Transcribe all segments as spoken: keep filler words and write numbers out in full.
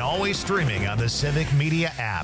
always streaming on the Civic Media app.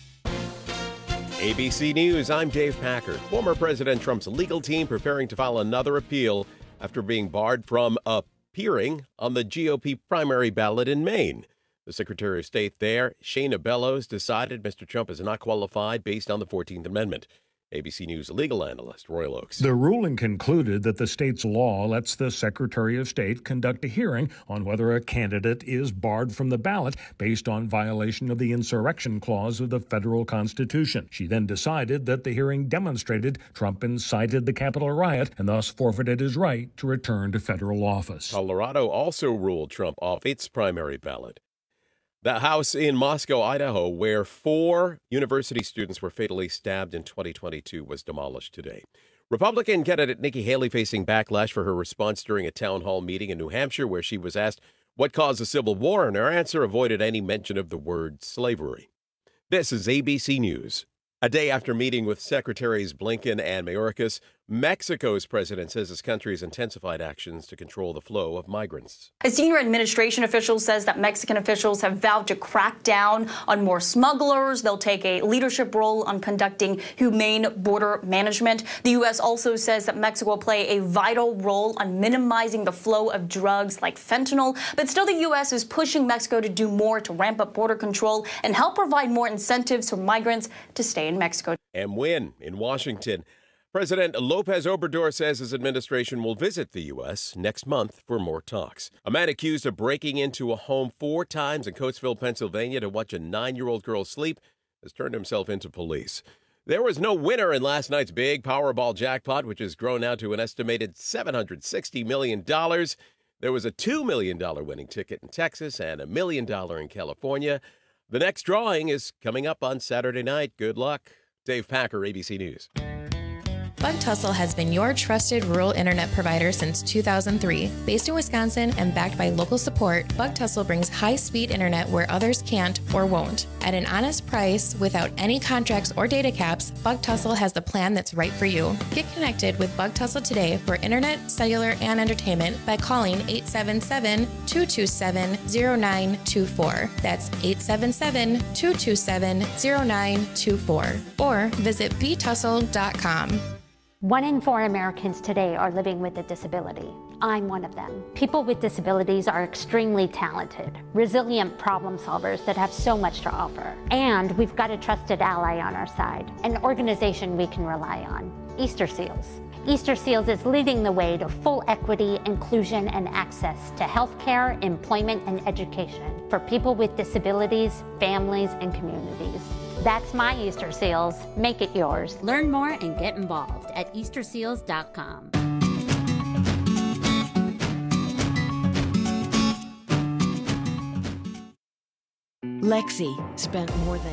A B C News, I'm Dave Packard. Former President Trump's legal team preparing to file another appeal after being barred from appearing on the G O P primary ballot in Maine. The Secretary of State there, Shayna Bellows, decided Mister Trump is not qualified based on the fourteenth Amendment. A B C News legal analyst Royal Oakes. The ruling concluded that the state's law lets the Secretary of State conduct a hearing on whether a candidate is barred from the ballot based on violation of the insurrection clause of the federal Constitution. She then decided that the hearing demonstrated Trump incited the Capitol riot and thus forfeited his right to return to federal office. Colorado also ruled Trump off its primary ballot. The house in Moscow, Idaho, where four university students were fatally stabbed in twenty twenty-two, was demolished today. Republican candidate Nikki Haley facing backlash for her response during a town hall meeting in New Hampshire, where she was asked what caused the Civil War, and her answer avoided any mention of the word slavery. This is A B C News. A day after meeting with Secretaries Blinken and Mayorkas, Mexico's president says his country has intensified actions to control the flow of migrants. A senior administration official says that Mexican officials have vowed to crack down on more smugglers. They'll take a leadership role on conducting humane border management. The U S also says that Mexico will play a vital role on minimizing the flow of drugs like fentanyl. But still, the U S is pushing Mexico to do more to ramp up border control and help provide more incentives for migrants to stay in Mexico. And win in Washington. President Lopez Obrador says his administration will visit the U S next month for more talks. A man accused of breaking into a home four times in Coatesville, Pennsylvania to watch a nine-year-old girl sleep has turned himself into police. There was no winner in last night's big Powerball jackpot, which has grown now to an estimated seven hundred sixty million dollars. There was a two million dollars winning ticket in Texas and a million dollars in California. The next drawing is coming up on Saturday night. Good luck. Dave Packer, A B C News. Bug Tussle has been your trusted rural internet provider since two thousand three. Based in Wisconsin and backed by local support, Bug Tussle brings high-speed internet where others can't or won't. At an honest price, without any contracts or data caps, Bug Tussle has the plan that's right for you. Get connected with Bug Tussle today for internet, cellular, and entertainment by calling eight seven seven, two two seven, zero nine two four. That's eight seven seven, two two seven, zero nine two four. Or visit b tussle dot com. One in four Americans today are living with a disability. I'm one of them. People with disabilities are extremely talented, resilient problem solvers that have so much to offer. And we've got a trusted ally on our side, an organization we can rely on, Easter Seals. Easter Seals is leading the way to full equity, inclusion, and access to healthcare, employment, and education for people with disabilities, families, and communities. That's my Easter Seals. Make it yours. Learn more and get involved at easter seals dot com. Lexi spent more than...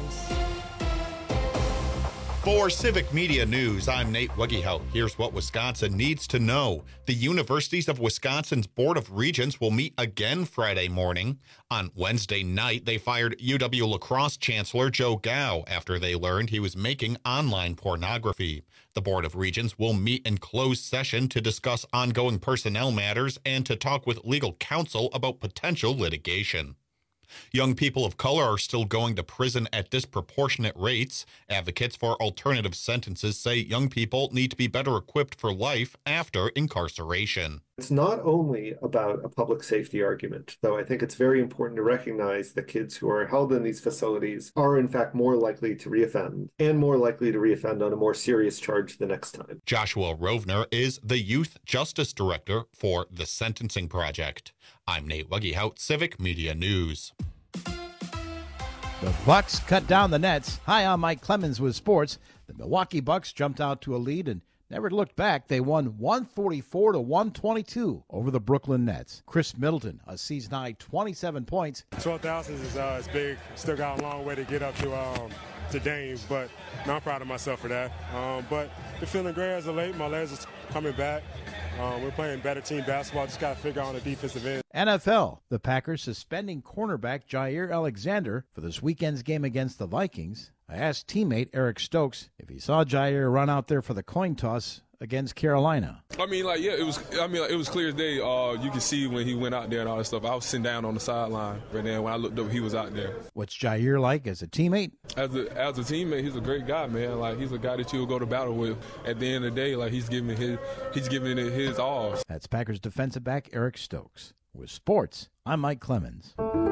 For Civic Media News, I'm Nate Wuggehout. Here's what Wisconsin needs to know. The Universities of Wisconsin's Board of Regents will meet again Friday morning. On Wednesday night, they fired U W-La Crosse Chancellor Joe Gao after they learned he was making online pornography. The Board of Regents will meet in closed session to discuss ongoing personnel matters and to talk with legal counsel about potential litigation. Young people of color are still going to prison at disproportionate rates. Advocates for alternative sentences say young people need to be better equipped for life after incarceration. It's not only about a public safety argument, though I think it's very important to recognize that kids who are held in these facilities are in fact more likely to reoffend and more likely to reoffend on a more serious charge the next time. Joshua Rovner is the Youth Justice Director for the Sentencing Project. I'm Nate Wuggehout, Civic Media News. The Bucks cut down the Nets. Hi, I'm Mike Clemens with sports. The Milwaukee Bucks jumped out to a lead and never looked back. They won one forty-four to one twenty-two over the Brooklyn Nets. Chris Middleton, a season-high twenty-seven points. twelve thousand is, uh, is big. Still got a long way to get up to um, to Dame, but no, I'm proud of myself for that. Um, but been feeling great as of late. My legs are coming back. Um, we're playing better team basketball. Just got to figure out on the defensive end. N F L, the Packers suspending cornerback Jair Alexander for this weekend's game against the Vikings. I asked teammate Eric Stokes if he saw Jair run out there for the coin toss against Carolina. I mean, like, yeah, it was. I mean, like, it was clear as day. Uh, you could see when he went out there and all that stuff. I was sitting down on the sideline, but then when I looked up, he was out there. What's Jair like as a teammate? As a as a teammate, he's a great guy, man. Like, he's a guy that you'll go to battle with. At the end of the day, like, he's giving his he's giving it his all. That's Packers defensive back Eric Stokes. With sports, I'm Mike Clemens.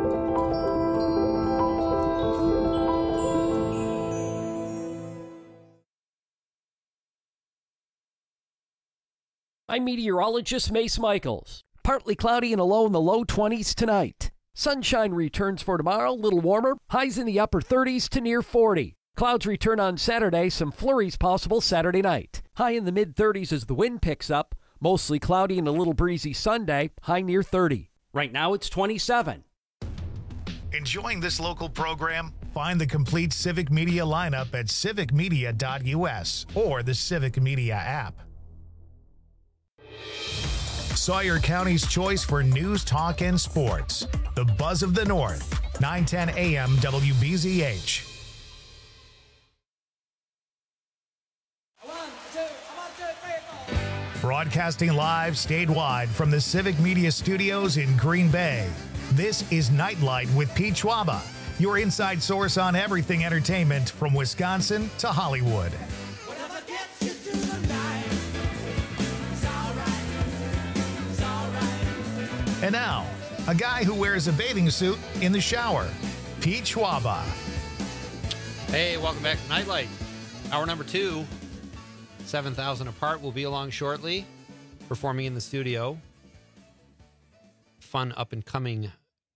I'm meteorologist Mace Michaels. Partly cloudy and a low in the low twenties tonight. Sunshine returns for tomorrow, a little warmer. Highs in the upper thirties to near forty. Clouds return on Saturday, some flurries possible Saturday night. High in the mid-thirties as the wind picks up. Mostly cloudy and a little breezy Sunday, high near thirty. Right now it's twenty-seven. Enjoying this local program? Find the complete Civic Media lineup at civic media dot u s or the Civic Media app. Sawyer County's choice for news, talk, and sports. The Buzz of the North, nine ten a m W B Z H. Broadcasting live statewide from the Civic Media Studios in Green Bay. This is Nightlight with Pete Schwaba, your inside source on everything entertainment from Wisconsin to Hollywood. And now, a guy who wears a bathing suit in the shower, Pete Schwaba. Hey, welcome back to Nightlight. Hour number two, seven thousand apart, will be along shortly, performing in the studio. Fun up-and-coming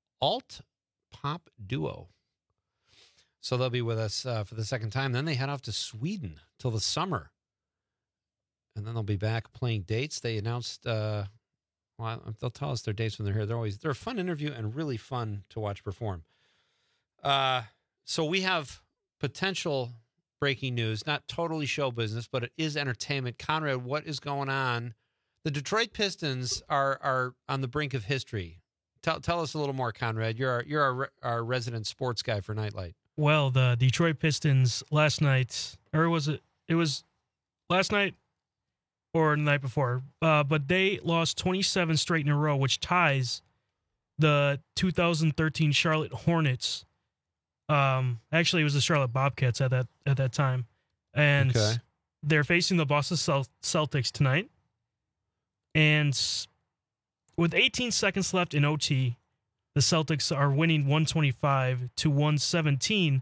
alt-pop duo. So they'll be with us uh, for the second time. Then they head off to Sweden till the summer. And then they'll be back playing dates. They announced... Uh, Well, they'll tell us their dates when they're here. They're always they're a fun interview and really fun to watch perform. Uh, so we have potential breaking news, not totally show business, but it is entertainment. Conrad, what is going on? The Detroit Pistons are are on the brink of history. Tell tell us a little more, Conrad. You're our, you're our, our resident sports guy for Nightlight. Well, the Detroit Pistons last night, or was it? It was last night. Or the night before, uh, but they lost twenty-seven straight in a row, which ties the two thousand thirteen Charlotte Hornets. Um, actually, it was the Charlotte Bobcats at that at that time, and okay. They're facing the Boston Celtics tonight. And with eighteen seconds left in O T, the Celtics are winning one twenty-five to one seventeen.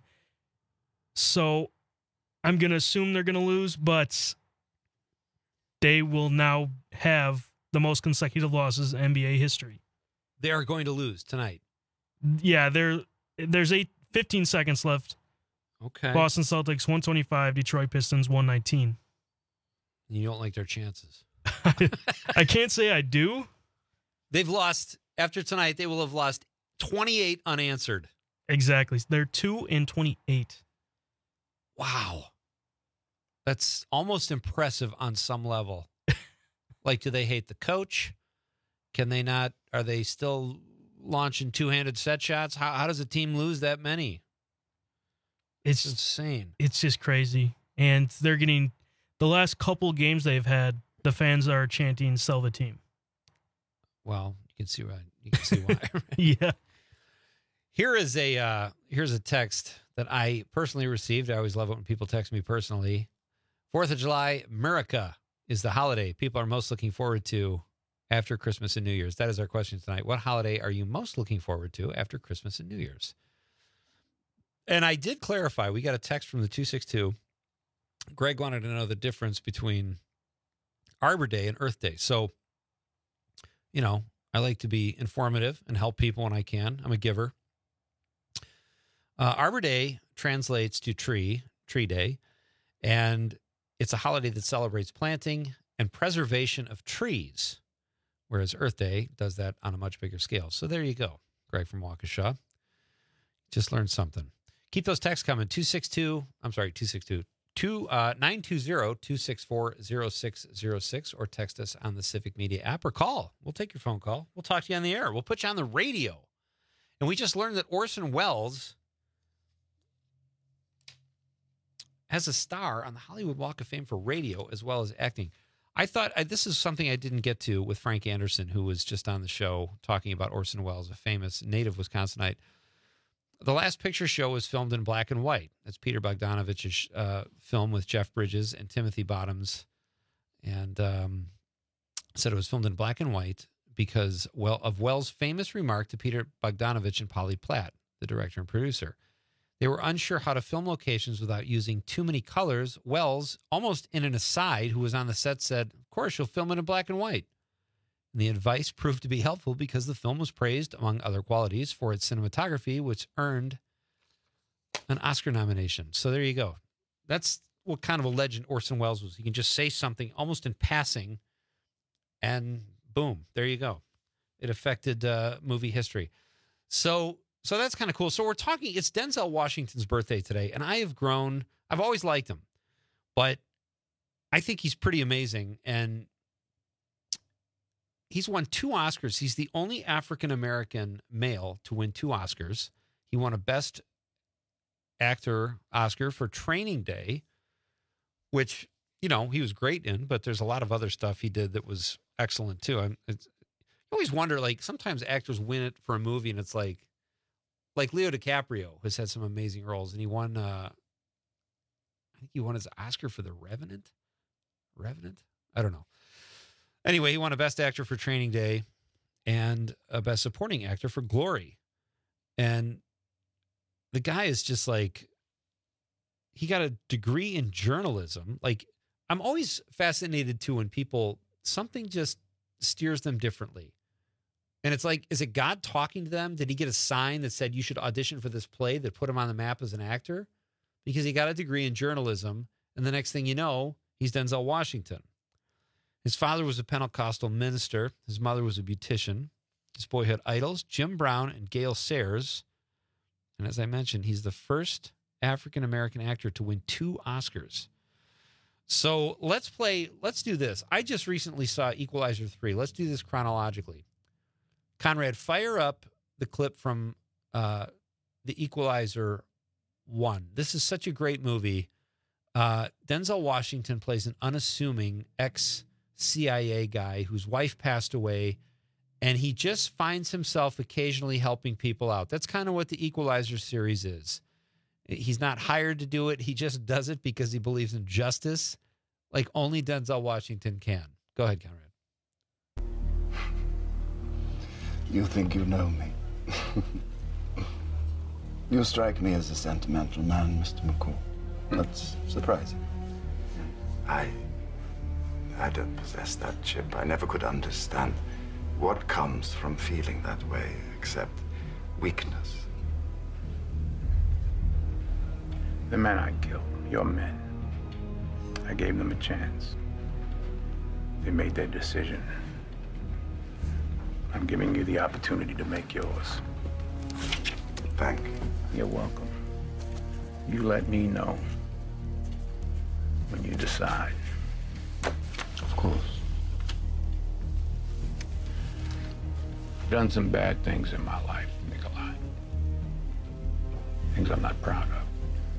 So I'm gonna assume they're gonna lose, but they will now have the most consecutive losses in N B A history. They are going to lose tonight. Yeah, there. There's eight, fifteen seconds left. Okay. Boston Celtics one twenty-five, Detroit Pistons one nineteen. You don't like their chances. I can't say I do. They've lost, after tonight, they will have lost twenty-eight unanswered. Exactly. They're two and twenty-eight. Wow. That's almost impressive on some level. Like, do they hate the coach? Can they not? Are they still launching two-handed set shots? How, how does a team lose that many? It's, it's insane. It's just crazy. And they're getting, the last couple games they've had, the fans are chanting, "Sell the team." Well, you can see why. You can see why. Right? Yeah. Here is a uh, here's a text that I personally received. I always love it when people text me personally. Fourth of July, America is the holiday people are most looking forward to after Christmas and New Year's. That is our question tonight. What holiday are you most looking forward to after Christmas and New Year's? And I did clarify. We got a text from the two six two. Greg wanted to know the difference between Arbor Day and Earth Day. So, you know, I like to be informative and help people when I can. I'm a giver. Uh, Arbor Day translates to tree, tree day, and it's a holiday that celebrates planting and preservation of trees, whereas Earth Day does that on a much bigger scale. So there you go, Greg from Waukesha. Just learned something. Keep those texts coming. two six two, I'm sorry, two six two, two, uh, nine two zero, two six four, zero six zero six, or text us on the Civic Media app or call. We'll take your phone call. We'll talk to you on the air. We'll put you on the radio. And we just learned that Orson Welles has a star on the Hollywood Walk of Fame for radio as well as acting. I thought I, this is something I didn't get to with Frank Anderson, who was just on the show talking about Orson Welles, a famous native Wisconsinite. The Last Picture Show was filmed in black and white. That's Peter Bogdanovich's uh, film with Jeff Bridges and Timothy Bottoms. And um, said it was filmed in black and white because well of Wells' famous remark to Peter Bogdanovich and Polly Platt, the director and producer. They were unsure how to film locations without using too many colors. Wells, almost in an aside, who was on the set, said, of course, you'll film it in black and white. And the advice proved to be helpful because the film was praised, among other qualities, for its cinematography, which earned an Oscar nomination. So there you go. That's what kind of a legend Orson Welles was. He can just say something almost in passing, and boom, there you go. It affected uh, movie history. So... So that's kind of cool. So we're talking, it's Denzel Washington's birthday today, and I have grown, I've always liked him, but I think he's pretty amazing, and he's won two Oscars. He's the only African-American male to win two Oscars. He won a Best Actor Oscar for Training Day, which, you know, he was great in, but there's a lot of other stuff he did that was excellent, too. I'm, it's, I always wonder, like, sometimes actors win it for a movie, and it's like, Like Leo DiCaprio has had some amazing roles, and he won, uh, I think he won his Oscar for The Revenant. Revenant? I don't know. Anyway, he won a Best Actor for Training Day and a Best Supporting Actor for Glory. And the guy is just like, he got a degree in journalism. Like, I'm always fascinated, too, when people, something just steers them differently. And it's like, is it God talking to them? Did he get a sign that said you should audition for this play that put him on the map as an actor? Because he got a degree in journalism, and the next thing you know, he's Denzel Washington. His father was a Pentecostal minister. His mother was a beautician. His boyhood idols, Jim Brown and Gail Sayers. And as I mentioned, he's the first African-American actor to win two Oscars. So let's play, let's do this. I just recently saw Equalizer three. Let's do this chronologically. Conrad, fire up the clip from uh, The Equalizer one. This is such a great movie. Uh, Denzel Washington plays an unassuming ex-C I A guy whose wife passed away, and he just finds himself occasionally helping people out. That's kind of what The Equalizer series is. He's not hired to do it. He just does it because he believes in justice, like only Denzel Washington can. Go ahead, Conrad. You think you know me. You strike me as a sentimental man, Mister McCall. That's surprising. I... I don't possess that chip. I never could understand what comes from feeling that way, except weakness. The men I killed, your men, I gave them a chance. They made their decision. I'm giving you the opportunity to make yours. Thank you. You're welcome. You let me know when you decide. Of course. I've done some bad things in my life, Nikolai. Things I'm not proud of.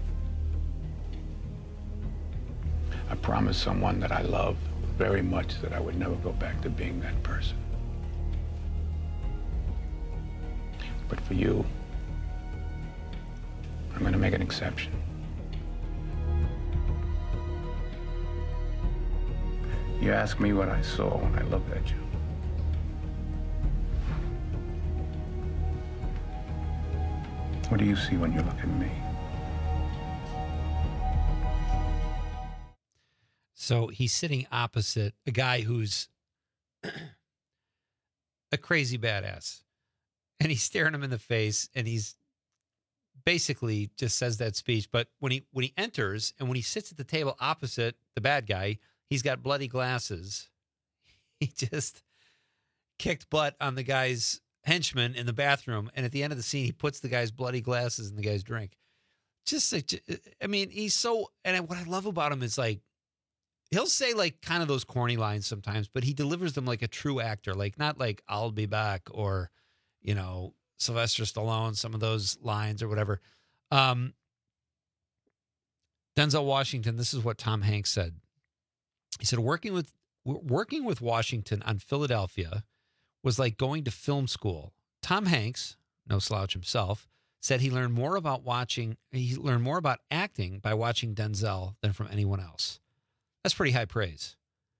I promised someone that I loved very much that I would never go back to being that person. But for you, I'm going to make an exception. You asked me what I saw when I looked at you. What do you see when you look at me? So he's sitting opposite a guy who's a crazy badass. And he's staring him in the face, and he's basically just says that speech. But when he when he enters and when he sits at the table opposite the bad guy, he's got bloody glasses. He just kicked butt on the guy's henchman in the bathroom, and at the end of the scene, he puts the guy's bloody glasses in the guy's drink. Just, I mean, he's so. And what I love about him is like, he'll say like kind of those corny lines sometimes, but he delivers them like a true actor, like not like "I'll be back" or, you know, Sylvester Stallone, some of those lines or whatever. Um, Denzel Washington, this is what Tom Hanks said. He said, working with, working with Washington on Philadelphia was like going to film school. Tom Hanks, no slouch himself, said he learned more about watching, he learned more about acting by watching Denzel than from anyone else. That's pretty high praise.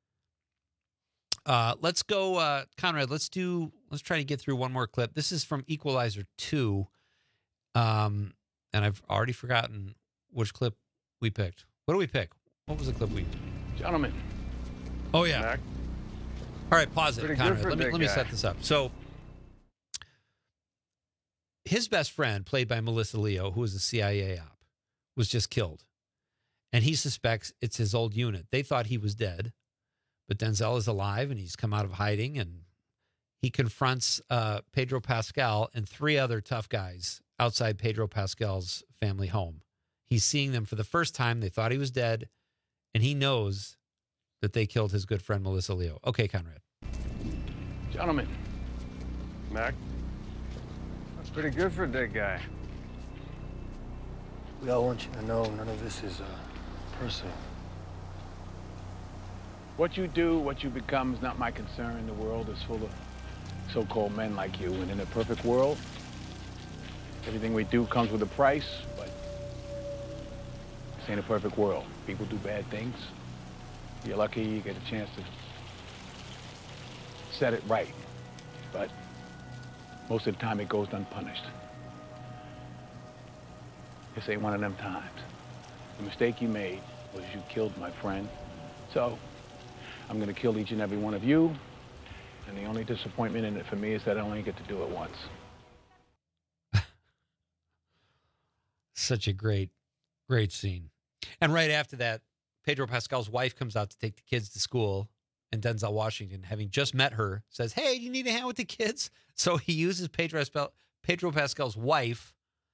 Uh, let's go, uh, Conrad, let's do, let's try to get through one more clip. This is from Equalizer two. Um, and I've already forgotten which clip we picked. What do we pick? What was the clip we Gentlemen. Oh, yeah. Mac. All right, pause it, Pretty Conrad. good for Let me, that let me guy. set this up. So his best friend, played by Melissa Leo, who was a C I A op, was just killed. And he suspects it's his old unit. They thought he was dead, but Denzel is alive, and he's come out of hiding, and he confronts uh, Pedro Pascal and three other tough guys outside Pedro Pascal's family home. He's seeing them for the first time. They thought he was dead, and he knows that they killed his good friend, Melissa Leo. Okay, Conrad. Gentlemen. Mac. That's pretty good for a dead guy. We all want you to know none of this is uh, personal. What you do, what you become is not my concern. The world is full of so-called men like you. And in a perfect world, everything we do comes with a price, but this ain't a perfect world. People do bad things. You're lucky you get a chance to set it right. But most of the time it goes unpunished. This ain't one of them times. The mistake you made was you killed my friend. So I'm gonna kill each and every one of you. And the only disappointment in it for me is that I only get to do it once. Such a great, great scene. And right after that, Pedro Pascal's wife comes out to take the kids to school, and Denzel Washington, having just met her, says, "Hey, do you need a hand with the kids?" So he uses Pedro, Pedro Pascal's wife,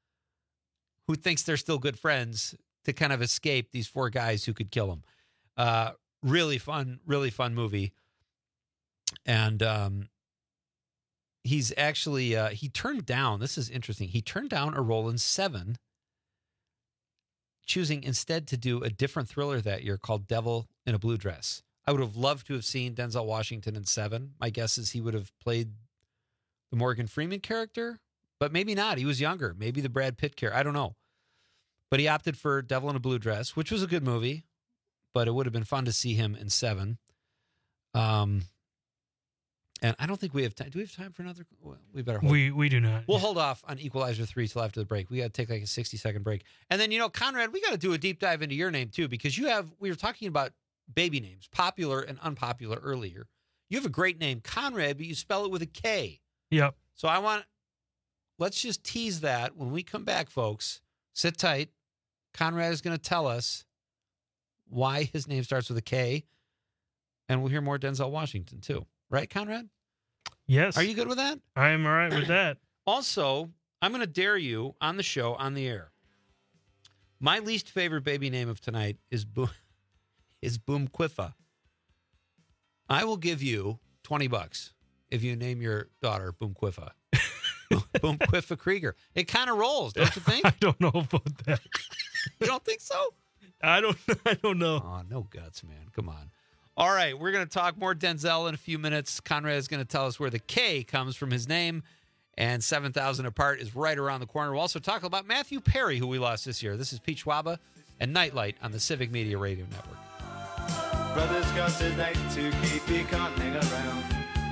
who thinks they're still good friends, to kind of escape these four guys who could kill him. Uh, really fun, really fun movie. And um, he's actually, uh, he turned down, this is interesting, he turned down a role in Seven, choosing instead to do a different thriller that year called Devil in a Blue Dress. I would have loved to have seen Denzel Washington in Seven. My guess is he would have played the Morgan Freeman character, but maybe not. He was younger. Maybe the Brad Pitt character. I don't know. But he opted for Devil in a Blue Dress, which was a good movie, but it would have been fun to see him in Seven. Um, and I don't think we have time. Do we have time for another? We better hold. We we do not. We'll hold off on Equalizer three till after the break. We got to take like a sixty second break. And then, you know, Conrad, we got to do a deep dive into your name too, because you have, we were talking about baby names, popular and unpopular earlier. You have a great name, Conrad, but you spell it with a K. Yep. So I want, let's just tease that when we come back, folks. Sit tight. Conrad is going to tell us why his name starts with a K, and we'll hear more Denzel Washington too. Right, Conrad? Yes. Are you good with that? I am all right with that. Also, I'm going to dare you on the show, on the air. My least favorite baby name of tonight is Boom, is Boom Quiffa. I will give you twenty bucks if you name your daughter Boom Quiffa. Boom Quiffa Krieger. It kind of rolls, don't you think? I don't know about that. You don't think so? I don't. I don't know. Oh, no guts, man. Come on. All right, we're going to talk more Denzel in a few minutes. Conrad is going to tell us where the K comes from his name, and seven thousand Apart is right around the corner. We'll also talk about Matthew Perry, who we lost this year. This is Pete Schwaba and Nightlight on the Civic Media Radio Network. Brothers got tonight to keep you cottoning around.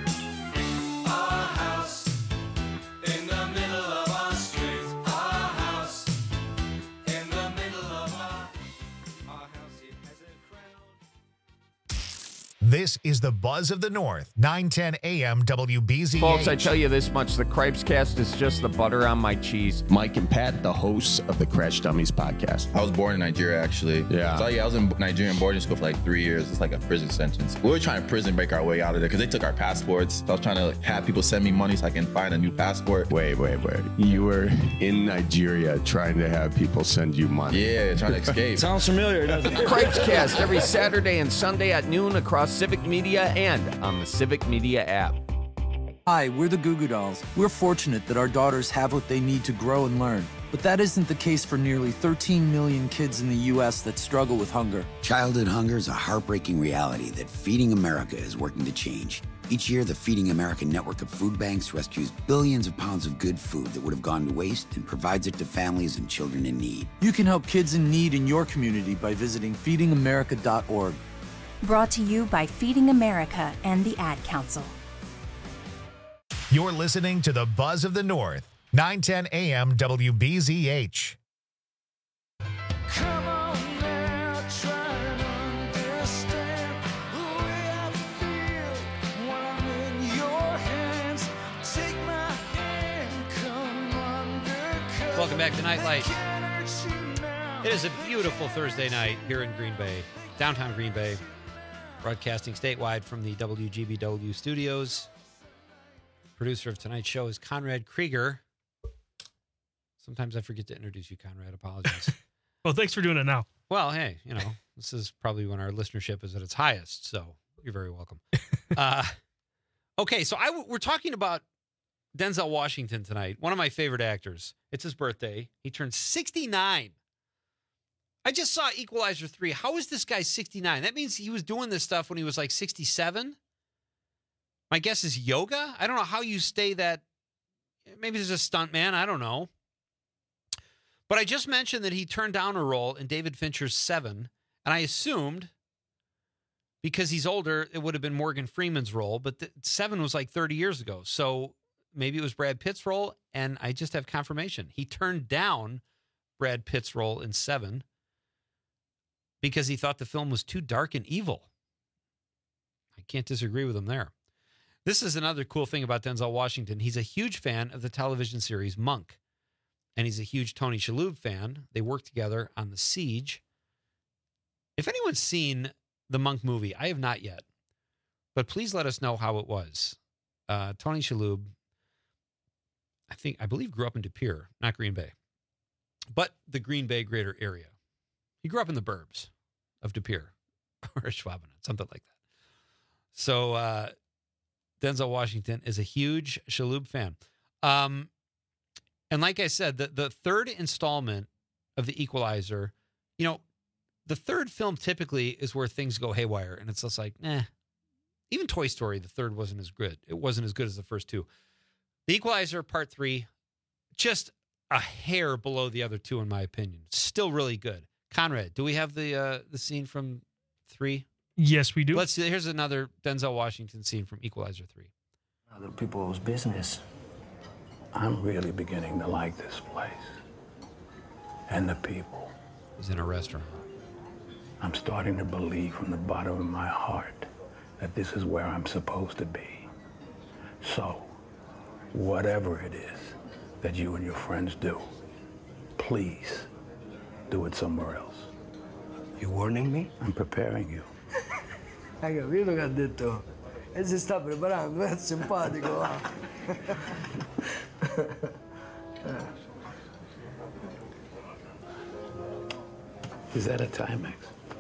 Our house in the middle of our street. Our house in the middle of our, our house. It has a crown. This is the Buzz of the North, nine ten A M W B Z H. Folks, I tell you this much, the Cripes Cast is just the butter on my cheese. Mike and Pat, the hosts of the Crash Dummies podcast. I was born in Nigeria, actually. Yeah. So, yeah, I was in Nigerian boarding school for like three years. It's like a prison sentence. We were trying to prison break our way out of there because they took our passports. So I was trying to like, have people send me money so I can find a new passport. Wait, wait, wait. You were in Nigeria trying to have people send you money. Yeah, trying to escape. Sounds familiar, doesn't it? Cripes Cast every Saturday and Sunday at noon across Civic Media and on the Civic Media app. Hi, we're the Goo Goo Dolls. We're fortunate that our daughters have what they need to grow and learn. But that isn't the case for nearly thirteen million kids in the U S that struggle with hunger. Childhood hunger is a heartbreaking reality that Feeding America is working to change. Each year, the Feeding America network of food banks rescues billions of pounds of good food that would have gone to waste and provides it to families and children in need. You can help kids in need in your community by visiting feeding america dot org. Brought to you by Feeding America and the Ad Council. You're listening to the Buzz of the North, nine ten A M W B Z H. Come on now, try and understand the way I feel when I'm in your hands. Take my hand, come undercover. Welcome back to Nightlight. It is a beautiful Thursday night here in Green Bay, downtown Green Bay, broadcasting statewide from the W G B W studios. Producer of tonight's show is Conrad Krieger. Sometimes I forget to introduce you, Conrad. Apologies. Well, thanks for doing it now. Well, hey, you know, this is probably when our listenership is at its highest, so you're very welcome. uh, okay, so I w- we're talking about Denzel Washington tonight, one of my favorite actors. It's his birthday. He turned sixty-nine. I just saw Equalizer three. How is this guy sixty-nine? That means he was doing this stuff when he was like sixty-seven? My guess is yoga. I don't know how you stay that. Maybe there's a stunt man. I don't know. But I just mentioned that he turned down a role in David Fincher's Seven, and I assumed because he's older, it would have been Morgan Freeman's role, but the, Seven was like thirty years ago. So maybe it was Brad Pitt's role, and I just have confirmation. He turned down Brad Pitt's role in Seven because he thought the film was too dark and evil. I can't disagree with him there. This is another cool thing about Denzel Washington. He's a huge fan of the television series Monk, and he's a huge Tony Shalhoub fan. They worked together on The Siege. If anyone's seen the Monk movie, I have not yet, but please let us know how it was. Uh, Tony Shalhoub, I think, I believe grew up in De Pere, not Green Bay, but the Green Bay greater area. He grew up in the burbs of De Pere or Schwaben, something like that. So, uh, Denzel Washington is a huge Shalhoub fan. Um, and like I said, the, the third installment of The Equalizer, you know, the third film typically is where things go haywire. And it's just like, eh. Even Toy Story, the third wasn't as good. It wasn't as good as the first two. The Equalizer Part three, just a hair below the other two, in my opinion. Still really good. Conrad, do we have the uh, the scene from three? Yes, we do. Let's see. Here's another Denzel Washington scene from Equalizer three. Other people's business. I'm really beginning to like this place. And the people. He's in a restaurant. I'm starting to believe from the bottom of my heart that this is where I'm supposed to be. So, whatever it is that you and your friends do, please do it somewhere else. You warning me? I'm preparing you. Hai capito che ha detto? E si sta preparando, è simpatico, va. Is that a Timex?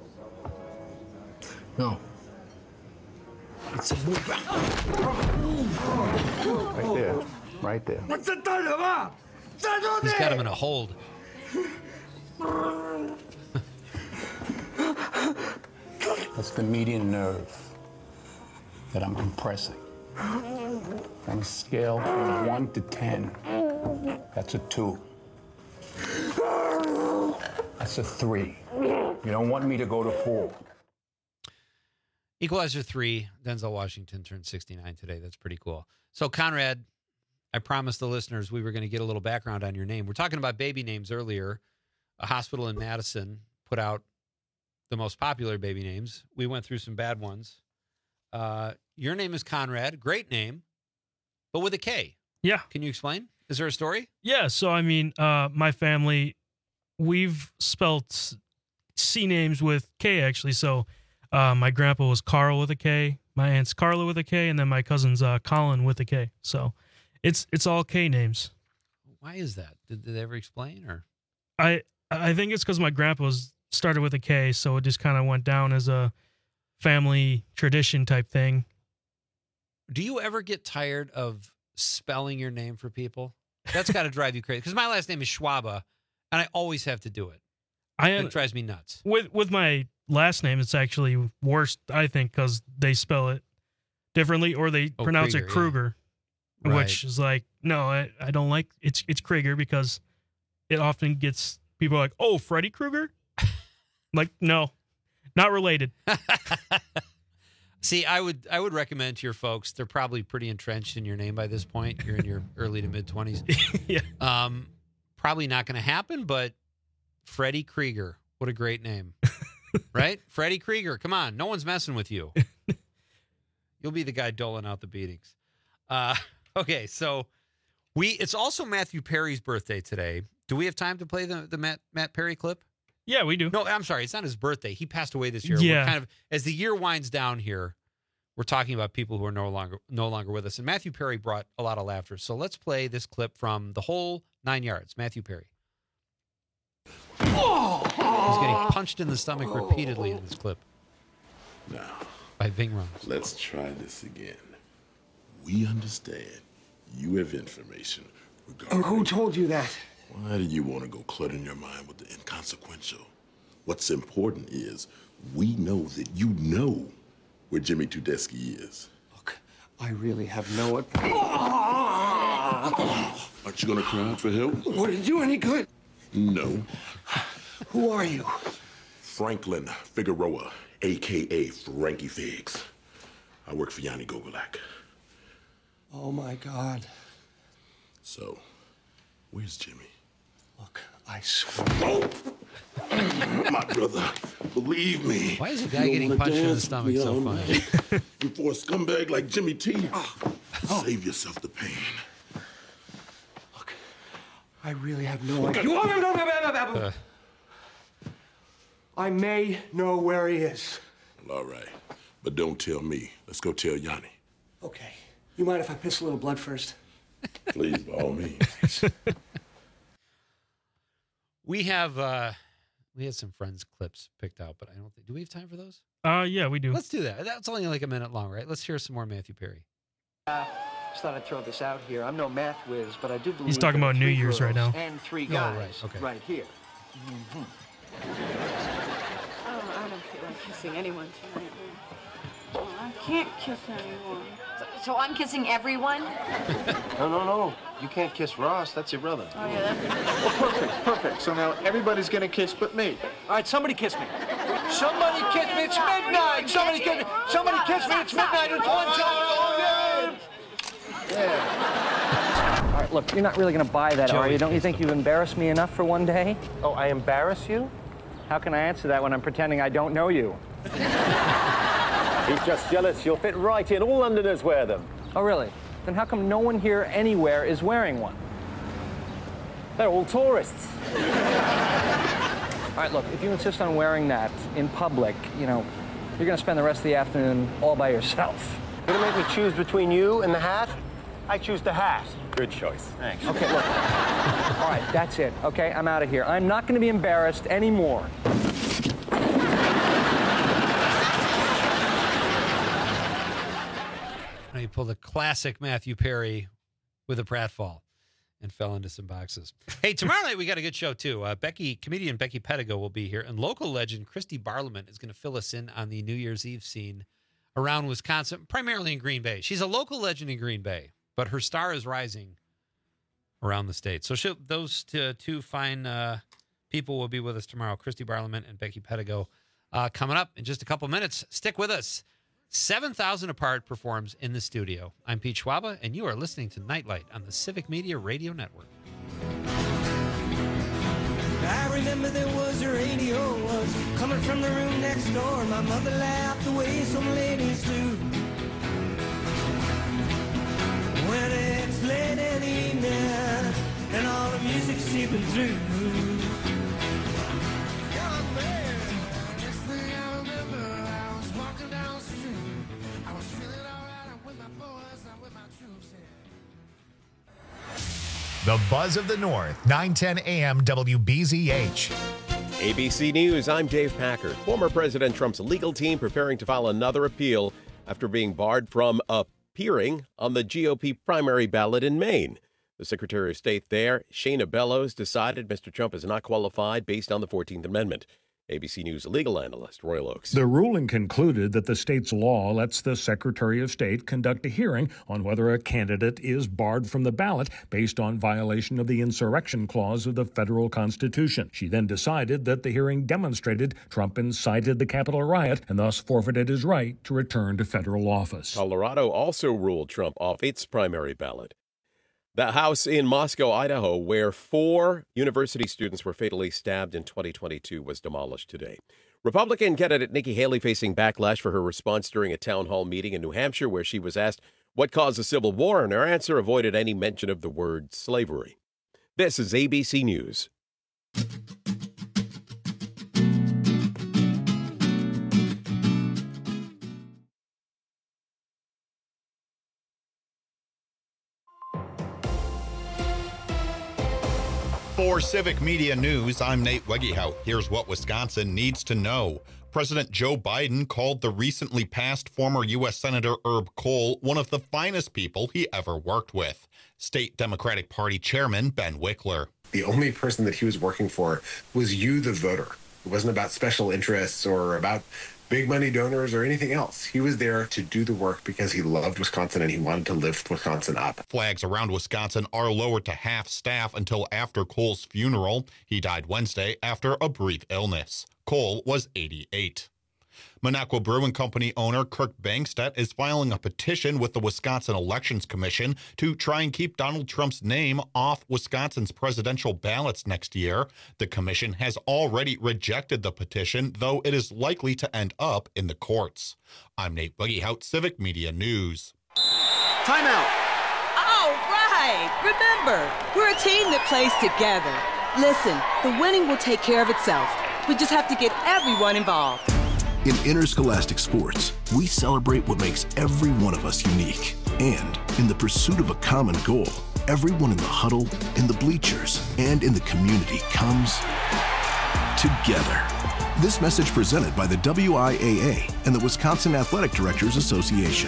No. It's a boot. Right there. Right there. What's the time, va? He's got him in a hold. That's the median nerve that I'm compressing. On a scale from one to ten, that's a two. That's a three. You don't want me to go to four. Equalizer three, Denzel Washington turned sixty-nine today. That's pretty cool. So, Conrad, I promised the listeners we were going to get a little background on your name. We're talking about baby names earlier. A hospital in Madison put out the most popular baby names. We went through some bad ones. Uh, your name is Conrad. Great name, but with a K. Yeah. Can you explain? Is there a story? Yeah. So, I mean, uh, my family, we've spelt C names with K, actually. So, uh, my grandpa was Carl with a K. My aunt's Carla with a K. And then my cousin's uh, Colin with a K. So, it's it's all K names. Why is that? Did, did they ever explain? Or I, I think it's because my grandpa was started with a K, so it just kind of went down as a family tradition type thing. Do you ever get tired of spelling your name for people? That's got to drive you crazy. Because my last name is Schwaba, and I always have to do it. I It drives me nuts. With with my last name, it's actually worse, I think, because they spell it differently or they Oh, pronounce Krieger, it Kruger, yeah. which Right. is like, no, I, I don't like it's it's Krieger because it often gets people like, oh, Freddy Krueger? Like, no, not related. See, I would I would recommend to your folks, they're probably pretty entrenched in your name by this point. You're in your early to mid twenties. Yeah. Um, probably not going to happen, but Freddy Krieger, what a great name, right? Freddy Krieger, come on, no one's messing with you. You'll be the guy doling out the beatings. Uh, okay, so we it's also Matthew Perry's birthday today. Do we have time to play the the Matt Matt Perry clip? Yeah, we do. No, I'm sorry. It's not his birthday. He passed away this year. Yeah. We're kind of as the year winds down here, we're talking about people who are no longer no longer with us. And Matthew Perry brought a lot of laughter. So let's play this clip from the whole nine yards. Matthew Perry. He's getting punched in the stomach repeatedly in this clip. Now, by Ving Rhames. Let's try this again. We understand you have information regarding... Who told you that? Why do you want to go cluttering your mind with the inconsequential? What's important is we know that you know where Jimmy Tudesky is. Look, I really have no... Aren't you going to cry out for help? Would it do any good? No. Who are you? Franklin Figueroa, a k a. Frankie Figs. I work for Yanni Gogolak. Oh, my God. So, where's Jimmy? Look, I swear. Oh! My brother, believe me. Why is a guy you getting don't wanna punched in the dance stomach so beyond funny? me. Before a scumbag like Jimmy T, save yourself the pain. I really have no idea. You want me to Uh, I may know where he is. All right, but don't tell me. Let's go tell Yanni. Okay. You mind if I piss a little blood first? Please, by all means. we have uh, we had some friends clips picked out, but I don't think. Do we have time for those? Uh, yeah, we do. Let's do that. That's only like a minute long, right? Let's hear some more Matthew Perry. Uh, just thought I'd throw this out here. I'm no math whiz, but I do believe He's talking there are about New three Year's right girls now. And three Oh, guys right, okay. right here. Oh, I don't feel like kissing anyone tonight. Oh, I can't kiss anyone. So, so I'm kissing everyone? No, no, no. You can't kiss Ross. That's your brother. Oh, yeah, that's... Well, perfect, perfect. So now everybody's gonna kiss but me. All right, somebody kiss me. Somebody kiss me. It's midnight. Somebody kiss me. Somebody kiss me. It's midnight. It's one time. Yeah. All right, look, you're not really gonna buy that, are you? Don't you think you've embarrassed me enough for one day? Oh, I embarrass you? How can I answer that when I'm pretending I don't know you? He's just jealous. You'll fit right in. All Londoners wear them. Oh, really? Then how come no one here anywhere is wearing one? They're all tourists. All right, look, if you insist on wearing that in public, you know, you're gonna spend the rest of the afternoon all by yourself. You're gonna make me choose between you and the hat? I choose the hat. Good choice. Thanks. Okay, look. All right, that's it, okay? I'm out of here. I'm not gonna be embarrassed anymore. Now he pulled a classic Matthew Perry with a pratfall and fell into some boxes. Hey, tomorrow night we got a good show too. Uh, Becky, comedian Becky Pedigo will be here, and local legend Christy Barliament is going to fill us in on the New Year's Eve scene around Wisconsin, primarily in Green Bay. She's a local legend in Green Bay, but her star is rising around the state. So she'll, those two, two fine uh, people will be with us tomorrow, Christy Barliament and Becky Pedigo. Uh, coming up in just a couple minutes. Stick with us. seven thousand Apart performs in the studio. I'm Pete Schwaba, and you are listening to Nightlight on the Civic Media Radio Network. I remember there was a radio was coming from the room next door. My mother laughed the way some ladies do. When it's late in the evening and all the music's seeping through. Young man, next thing I remember, I was walking down the street. I was feeling alright. I'm with my boys, I'm with my troops. The Buzz of the North, nine ten A M W B Z H. A B C News, I'm Dave Packard. Former President Trump's legal team preparing to file another appeal after being barred from a appearing on the G O P primary ballot in Maine. The Secretary of State there, Shayna Bellows, decided Mister Trump is not qualified based on the fourteenth Amendment. A B C News legal analyst Royal Oakes. The ruling concluded that the state's law lets the Secretary of State conduct a hearing on whether a candidate is barred from the ballot based on violation of the insurrection clause of the federal Constitution. She then decided that the hearing demonstrated Trump incited the Capitol riot and thus forfeited his right to return to federal office. Colorado also ruled Trump off its primary ballot. The house in Moscow, Idaho, where four university students were fatally stabbed in twenty twenty-two, was demolished today. Republican candidate Nikki Haley facing backlash for her response during a town hall meeting in New Hampshire, where she was asked what caused the Civil War, and her answer avoided any mention of the word slavery. This is A B C News. For Civic Media News, I'm Nate Wegehout. Here's what Wisconsin needs to know. President Joe Biden called the recently passed former U S Senator Herb Kohl one of the finest people he ever worked with. State Democratic Party Chairman Ben Wickler. The only person that he was working for was you, the voter. It wasn't about special interests or about big money donors or anything else. He was there to do the work because he loved Wisconsin and he wanted to lift Wisconsin up. Flags around Wisconsin are lowered to half staff until after Kohl's funeral. He died Wednesday after a brief illness. Kohl was eighty-eight. Minocqua Brewing Company owner Kirk Bangstedt is filing a petition with the Wisconsin Elections Commission to try and keep Donald Trump's name off Wisconsin's presidential ballots next year. The commission has already rejected the petition, though it is likely to end up in the courts. I'm Nate Wegehout, Civic Media News. Timeout. All right. Remember, we're a team that plays together. Listen, the winning will take care of itself. We just have to get everyone involved. In interscholastic sports, we celebrate what makes every one of us unique. And in the pursuit of a common goal, everyone in the huddle, in the bleachers, and in the community comes together. This message presented by the W I A A and the Wisconsin Athletic Directors Association.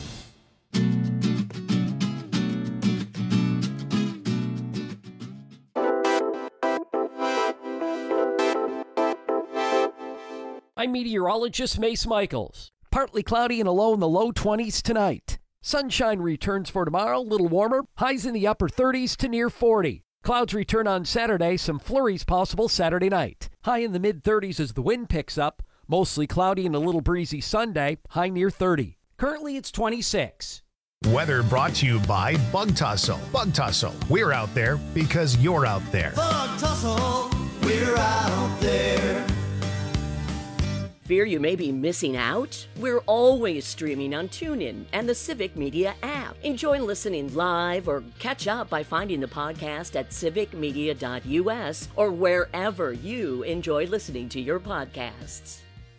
I'm meteorologist Mace Michaels. Partly cloudy and a low in the low twenties tonight. Sunshine returns for tomorrow, a little warmer. Highs in the upper thirties to near forty. Clouds return on Saturday, some flurries possible Saturday night. High in the mid thirties as the wind picks up. Mostly cloudy and a little breezy Sunday, high near thirty. Currently it's twenty-six. Weather brought to you by Bug Tussle. Bug Tussle. We're out there because you're out there. Bug Tussle, we're out there. Fear you may be missing out? We're always streaming on TuneIn and the Civic Media app. Enjoy listening live or catch up by finding the podcast at civic media dot u s or wherever you enjoy listening to your podcasts.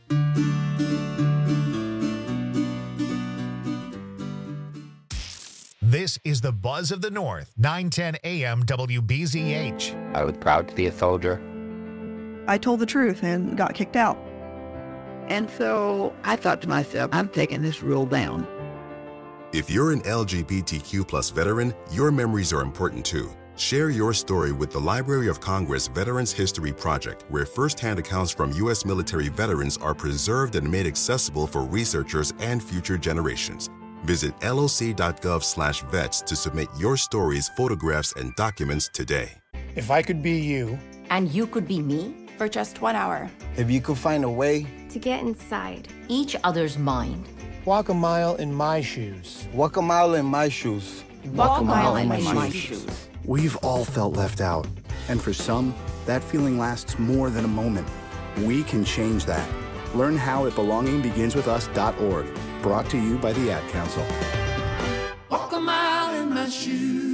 This is the Buzz of the North, nine ten A M W B Z H. I was proud to be a soldier. I told the truth and got kicked out. And so I thought to myself, I'm taking this rule down. If you're an L G B T Q plus veteran, your memories are important too. Share your story with the Library of Congress Veterans History Project, where firsthand accounts from U S military veterans are preserved and made accessible for researchers and future generations. Visit L O C dot gov slash vets to submit your stories, photographs, and documents today. If I could be you. And you could be me? For just one hour. If you could find a way. To get inside. Each other's mind. Walk a mile in my shoes. Walk a mile in my shoes. Walk, Walk a mile, mile in my, my shoes. shoes. We've all felt left out. And for some, that feeling lasts more than a moment. We can change that. Learn how at belonging begins with us dot org. Brought to you by the Ad Council. Walk a mile in my shoes.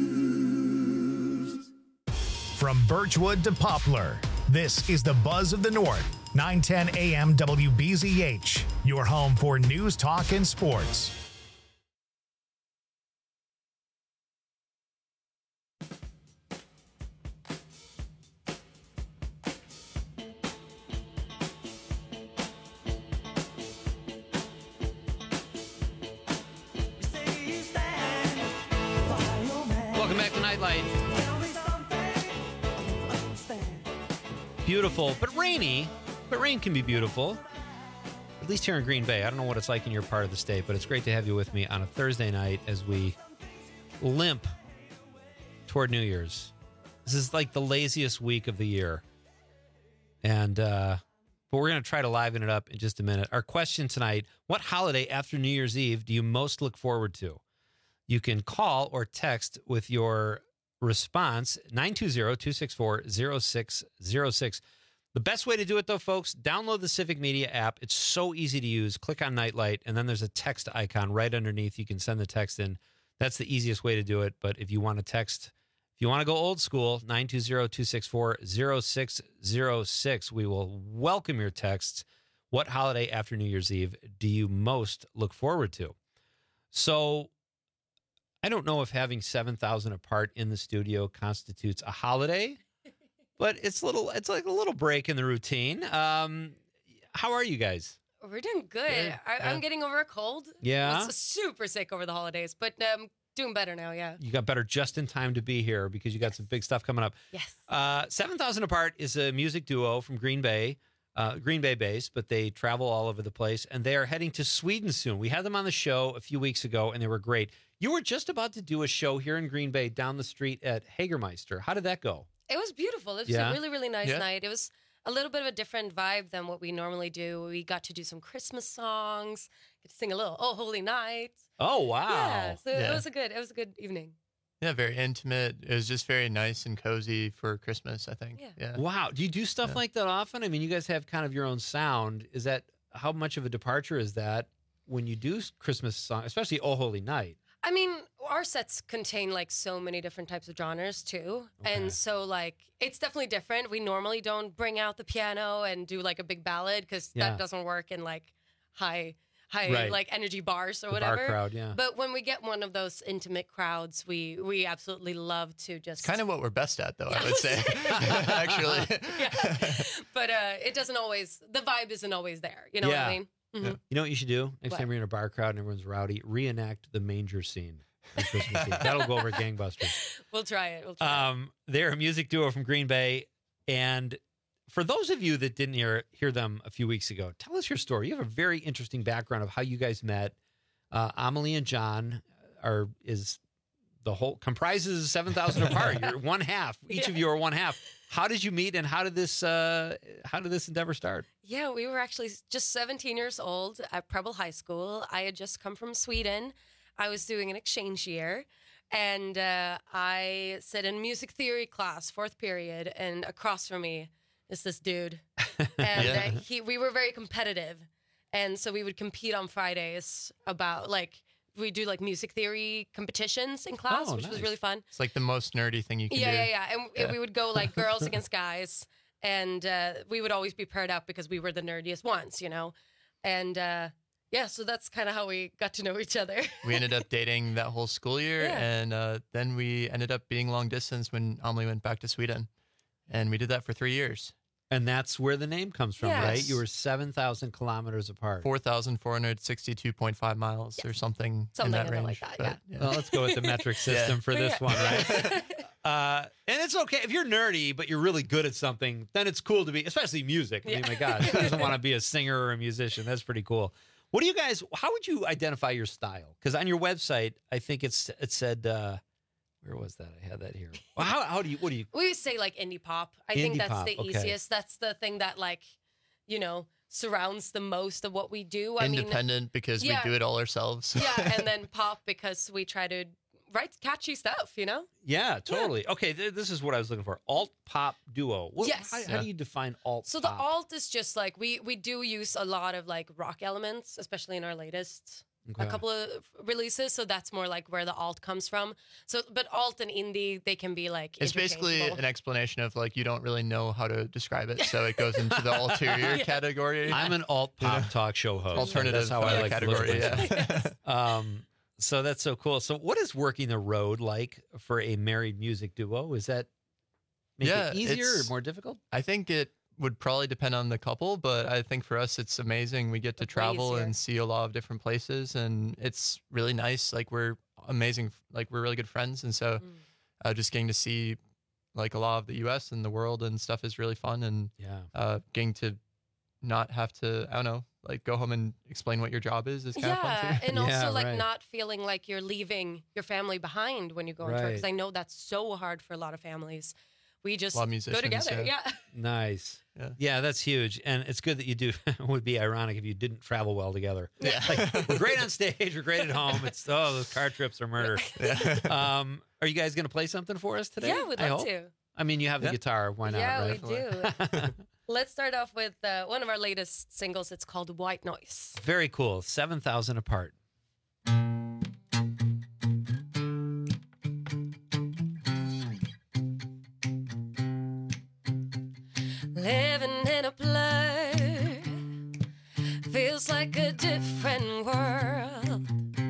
From Birchwood to Poplar, this is the Buzz of the North, nine ten A M W B Z H, your home for news, talk, and sports. Nightlight. Beautiful, but rainy. But rain can be beautiful. At least here in Green Bay. I don't know what it's like in your part of the state, but it's great to have you with me on a Thursday night as we limp toward New Year's. This is like the laziest week of the year. And, uh, but we're going to try to liven it up in just a minute. Our question tonight, what holiday after New Year's Eve do you most look forward to? You can call or text with your response, nine two zero, two six four, zero six zero six. The best way to do it, though, folks, download the Civic Media app. It's so easy to use. Click on Nightlight, and then there's a text icon right underneath. You can send the text in. That's the easiest way to do it. But if you want to text, if you want to go old school, nine two zero, two six four, zero six zero six. We will welcome your texts. What holiday after New Year's Eve do you most look forward to? So I don't know if having seven thousand apart in the studio constitutes a holiday. But it's little. It's like a little break in the routine. Um, how are you guys? We're doing good. Yeah. I, I'm Yeah. getting over a cold. Yeah? I was super sick over the holidays, but um, doing better now, yeah. You got better just in time to be here because you got some big stuff coming up. Yes. Uh, seven thousand Apart is a music duo from Green Bay, uh, Green Bay based, but they travel all over the place, and they are heading to Sweden soon. We had them on the show a few weeks ago, and they were great. You were just about to do a show here in Green Bay down the street at Hagermeister. How did that go? It was beautiful. It was Yeah? a really, really nice Yeah. night. It was a little bit of a different vibe than what we normally do. We got to do some Christmas songs, get to sing a little "Oh Holy Night." Oh, wow. Yeah, so Yeah. it was a good. It was a good evening. Yeah, very intimate. It was just very nice and cozy for Christmas, I think. Yeah. Yeah. Wow. Do you do stuff Yeah. like that often? I mean, you guys have kind of your own sound. Is that, how much of a departure is that when you do Christmas songs, especially Oh Holy Night? I mean, our sets contain like so many different types of genres too. And so like it's definitely different. We normally don't bring out the piano and do like a big ballad because Yeah. that doesn't work in like high high Right. like energy bars or The bar whatever. crowd, yeah. But when we get one of those intimate crowds, we we absolutely love to just It's kind of what we're best at, though, I would say. Actually. but uh it doesn't always the vibe isn't always there. You know what I mean? Mhm. You know what you should do? Next What? time you're in a bar crowd and everyone's rowdy, reenact the manger scene on Christmas Eve. That'll go over gangbusters. We'll try it. We'll try Um, they're a music duo from Green Bay. And for those of you that didn't hear, hear them a few weeks ago, tell us your story. You have a very interesting background of how you guys met. Uh, Amelie and John are is the whole comprises seven thousand apart. You're one half. Each of you are one half. How did you meet, and how did this uh, how did this endeavor start? Yeah, we were actually just seventeen years old at Preble High School. I had just come from Sweden. I was doing an exchange year, and uh, I sat in music theory class, fourth period, and across from me is this dude. And Yeah. uh, he, we were very competitive, and so we would compete on Fridays about like we do like music theory competitions in class, Oh, which was nice. really fun. It's like the most nerdy thing you can Yeah, do. yeah, yeah. And Yeah. we would go like girls against guys, and uh, we would always be paired up because we were the nerdiest ones, you know. And uh, yeah, so that's kind of how we got to know each other. We ended up dating that whole school year, Yeah. and uh, then we ended up being long distance when Amelie went back to Sweden. And we did that for three years. And that's where the name comes from, Yes. right? You were seven thousand kilometers apart. four thousand four hundred sixty-two point five miles or something, Something in that like range. that, But, yeah. Well, let's go with the metric system Yeah. for this Yeah. one, right? Uh, and it's okay if you're nerdy, but you're really good at something. Then it's cool to be, especially music. I mean, Yeah. my God, who doesn't want to be a singer or a musician? That's pretty cool. What do you guys? How would you identify your style? Because on your website, I think it's it said. Uh, where was that? I had that here. Well, how how do you? What do you? We would say like indie pop. I think Indie that's pop, the okay. easiest. That's the thing that like, you know, surrounds the most of what we do. I mean, Independent because yeah. we do it all ourselves. yeah, and then pop because we try to write catchy stuff, you know? Yeah, totally. Okay, th- this is what I was looking for. Alt pop duo. What, Yes. How, how Yeah. do you define alt? So the pop? alt is just like we we do use a lot of like rock elements, especially in our latest Okay. a couple of releases. So that's more like where the alt comes from. So but alt and indie, they can be like It's basically interchangeable. an explanation of like you don't really know how to describe it, so it goes into the ulterior Yeah. category. I'm an alt pop talk show host. Alternative That's how I uh, like category. to look at Yeah. myself. Um, so that's so cool. So what is working the road like for a married music duo? Is that make Yeah, it easier or it's- more difficult? I think it would probably depend on the couple, but I think for us it's amazing. We get to travel easier. and see a lot of different places, and it's really nice. Like we're amazing, like we're really good friends, and so uh, just getting to see like a lot of the U S and the world and stuff is really fun. And yeah, uh, getting to not have to, I don't know, like go home and explain what your job is is kind yeah, of fun too. and also Yeah, like right. not feeling like you're leaving your family behind when you go on tour. Right. Because I know that's so hard for a lot of families. We just A lot of go musicians, together. yeah. Yeah. Nice. Yeah. Yeah, that's huge. And it's good that you do. It would be ironic if you didn't travel well together. Yeah. Like, we're great on stage. We're great at home. It's, oh, those car trips are murder. Um, are you guys going to play something for us today? Yeah, we'd I love hope? to. I mean, you have the Yeah. guitar. Why not? yeah, right? we do. Let's start off with uh, one of our latest singles. It's called White Noise. Very cool. seven thousand apart. Living in a blur feels like a different world.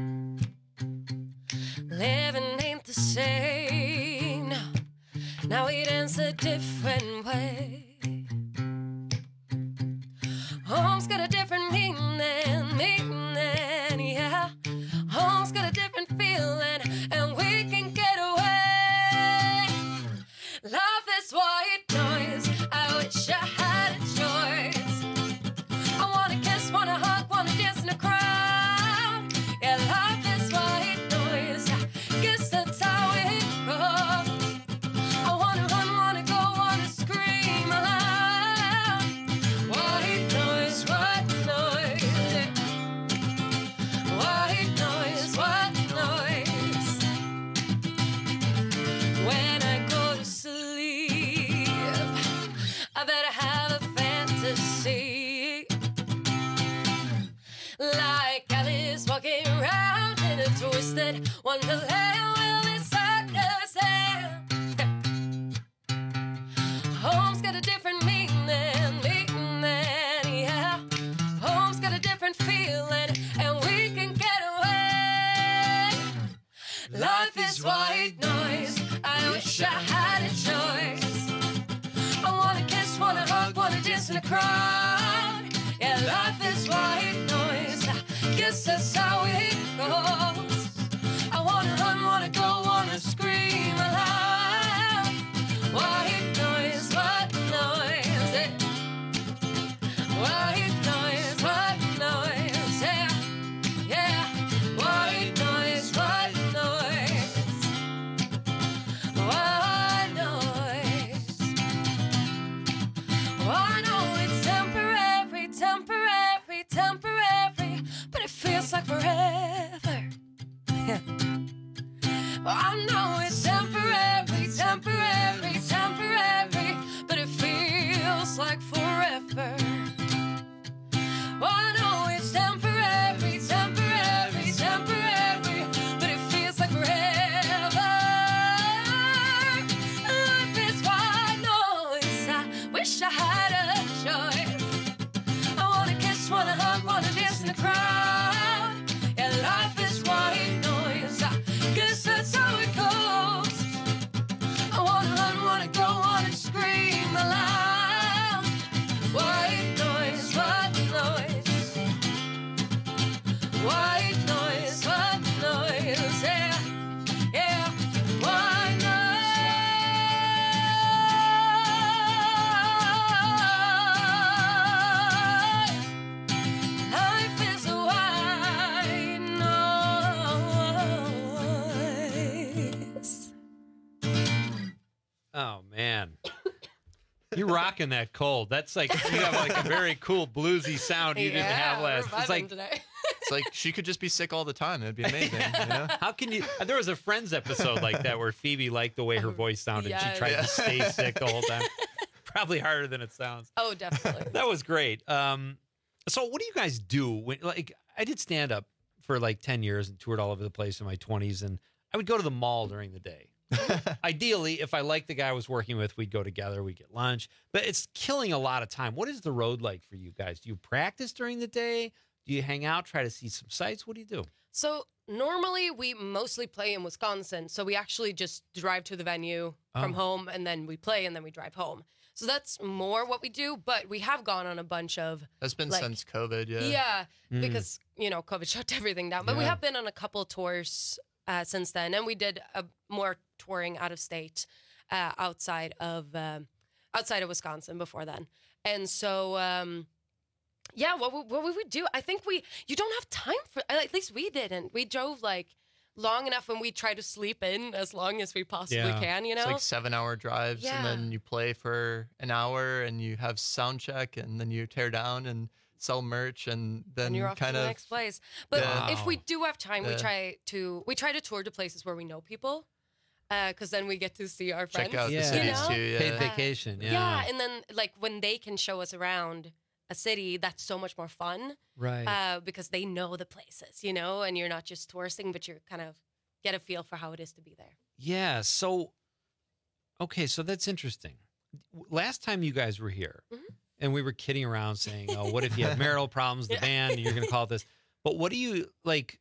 Living ain't the same. No, now it ends a different way. Home's got a different meaning, meaning, yeah. Home's got a different feeling, and we can get away. Love is white noise. I wish I had a choice. I wanna kiss, wanna hug, wanna dance in a crowd. Yeah, life is white noise. I guess that's how it goes. I wanna run, wanna go, wanna scream aloud. White noise, white noise. White noise, white noise. When I go to sleep, I better have a fantasy. Like Alice walking around in a twisted wonderland will be circus. Home's got a different meaning, meaning, yeah. Home's got a different feeling, and we can get away. Life is white noise. I wish I had a choice. I wanna kiss, wanna hug, wanna dance in a crowd. Yeah, life is white noise. I guess that's how it goes. I wanna run, wanna go, wanna scream aloud. White noise, white noise. Yeah. White noise, white noise. Yeah, yeah. White noise, white noise. White noise. Oh, I know it's temporary, temporary, temporary, but it feels like forever. Oh, I know it's temporary, temporary, temporary, but it feels like forever. Oh, I know it's temporary, temporary, temporary, but it feels like forever. Life is white noise. I wish I had a choice. I wanna kiss, wanna hug, wanna dance in the crowd. Yeah, life is white noise. I guess that's how it goes. I wanna run, wanna go, wanna scream aloud. White noise, white noise. White noise, white noise, yeah, yeah. White noise. Life is a white noise. Oh man, you're rocking that cold. That's like you have like a very cool bluesy sound you didn't have last. It's like today. It's like she could just be sick all the time. It'd be amazing. You know? how can you? There was a Friends episode like that where Phoebe liked the way her voice sounded. Yes. She tried to stay sick the whole time. Probably harder than it sounds. Oh, definitely. That was great. Um, so what do you guys do when like I did stand up for like ten years and toured all over the place in my twenties, and I would go to the mall during the day. Ideally, if I liked the guy I was working with, we'd go together, we'd get lunch. But it's killing a lot of time. What is the road like for you guys? Do you practice during the day? Do you hang out, try to see some sights? What do you do? So normally we mostly play in Wisconsin. So we actually just drive to the venue from Oh. home, and then we play, and then we drive home. So that's more what we do. But we have gone on a bunch of That's been like- since COVID. Yeah. yeah, Mm. because you know COVID shut everything down. But we Yeah. have been on a couple tours uh, since then, and we did a more touring out of state, uh, outside of um, outside of Wisconsin before then, and so. Um, Yeah, what, what would we do? I think we, you don't have time for, at least we didn't. We drove like long enough and we try to sleep in as long as we possibly Yeah. can, you know? It's like seven hour drives Yeah. and then you play for an hour and you have sound check and then you tear down and sell merch and then And you're off to kind the of next place. But Yeah. if we do have time, we Yeah. try to, we try to tour to places where we know people. Because then we get to see our Check friends. out the you cities know? too, yeah. Paid vacation, yeah. Yeah, and then like when they can show us around a city, that's so much more fun. Right. Uh, because they know the places, you know, and you're not just touristing, but you're kind of get a feel for how it is to be there. Yeah. So, okay, so that's interesting. Last time you guys were here, and we were kidding around saying, "Oh, what if you have marital problems? The band, and you're going to call it this." But what do you like?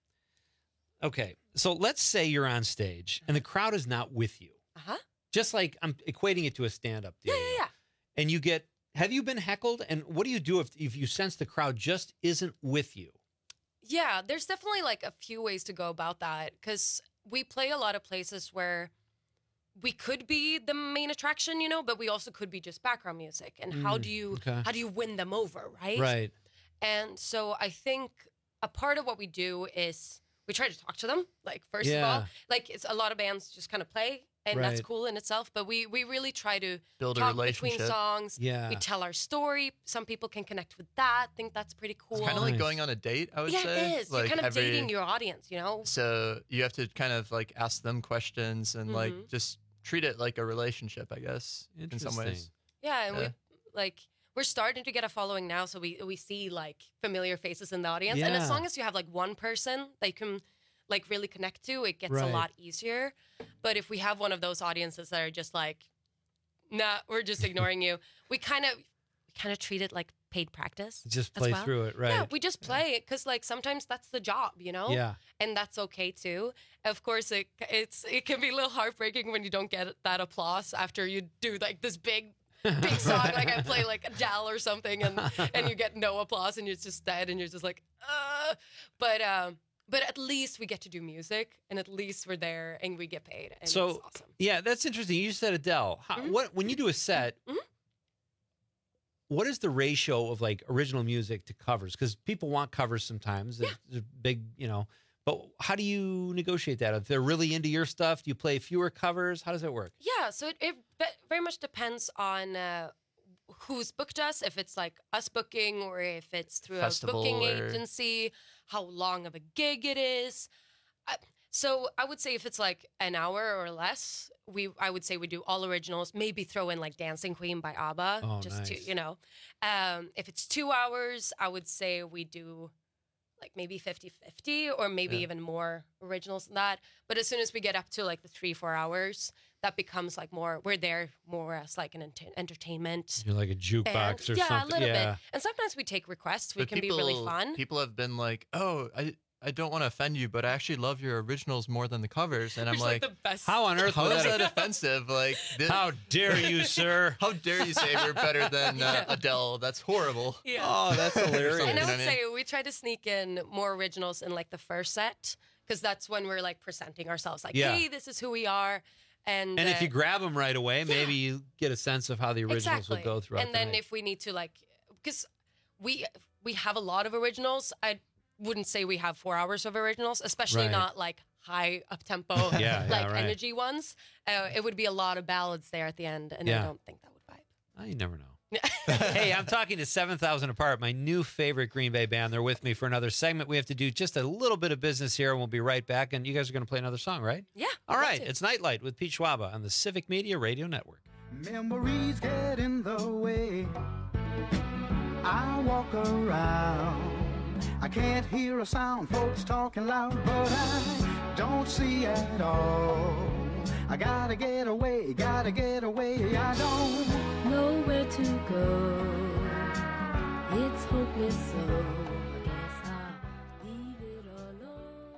Okay, so let's say you're on stage and the crowd is not with you. Uh huh. Just like I'm equating it to a stand-up deal. Yeah, yeah, yeah. And you get. Have you been heckled? And what do you do if if you sense the crowd just isn't with you? Yeah, there's definitely like a few ways to go about that because we play a lot of places where we could be the main attraction, you know, but we also could be just background music. And how Mm, do you okay. how do you win them over, right? Right. And so I think a part of what we do is we try to talk to them. Like first of Yeah. all, like it's a lot of bands just kind of play. And that's Right. cool in itself, but we we really try to Build a talk between relationship. songs. Yeah. We tell our story. Some people can connect with that. Think that's pretty cool. It's kind of like going on a date, I would yeah, say. it is. Like You're kind of every- dating your audience, you know? So you have to kind of like ask them questions and Mhm. like just treat it like a relationship, I guess, in some ways. Interesting. Yeah, and Yeah. we like we're starting to get a following now, so we we see like familiar faces in the audience. And as Yeah. long as you have like one person that you can like really connect to, it gets a Right. lot easier. But if we have one of those audiences that are just like, nah, we're just ignoring you, we kind of we kind of treat it like paid practice. Just as play well. through it, right? Yeah, we just play it because like sometimes that's the job, you know. Yeah. And that's okay too. Of course, it it's it can be a little heartbreaking when you don't get that applause after you do like this big big song, like I play like Adele or something, and and you get no applause and you're just dead and you're just like, uh. But um, but at least we get to do music, and at least we're there and we get paid. And So it's awesome. yeah, that's interesting. You said Adele. How, Mhm. What when you do a set? Mhm. What is the ratio of like original music to covers? Because people want covers sometimes. There's, there's big, you know. But how do you negotiate that? If they're really into your stuff, do you play fewer covers? How does that work? Yeah, so it, it ve- very much depends on uh, who's booked us, if it's like us booking or if it's through Festival a booking or- agency, how long of a gig it is. I, so I would say if it's like an hour or less, we I would say we do all originals, maybe throw in like Dancing Queen by ABBA, Oh, just to, nice. you know. Um, if it's two hours, I would say we do like maybe fifty-fifty or maybe Yeah. even more originals than that. But as soon as we get up to like the three, four hours, that becomes like more, we're there more as like an ent- entertainment. You're like a jukebox band. or yeah, something. a little yeah. bit. And sometimes we take requests. We But can people, be really fun. People have been like, "Oh, I I don't want to offend you, but I actually love your originals more than the covers." And I'm Which is, like, the best. How on earth "How would is that? that offensive? Like, thi- How dare you, sir? how dare you say we're better than uh, Yeah. Adele? That's horrible." Yeah. Oh, that's hilarious. And I You know would what I say we try to sneak in more originals in like the first set because that's when we're like presenting ourselves like, Yeah. hey, this is who we are. And, And if uh, you grab them right away, maybe you get a sense of how the originals exactly. will go throughout And the then night. if we need to like, because we we have a lot of originals, I wouldn't say we have four hours of originals, especially Right. not like high up tempo, Yeah, yeah, like right. energy ones. Uh, it would be a lot of ballads there at the end, and Yeah. I don't think that would vibe. Oh, you never know. Hey, I'm talking to seven thousand Apart, my new favorite Green Bay band. They're with me for another segment. We have to do just a little bit of business here, and we'll be right back. And you guys are going to play another song, right? Yeah. All I'd love right. to. It's Nightlight with Pete Schwaba on the Civic Media Radio Network. Memories get in the way. I walk around. I can't hear a sound, folks talking loud, but I don't see at all. I gotta get away, gotta get away. I don't know where to go. It's hopeless, so I guess I'll leave it alone.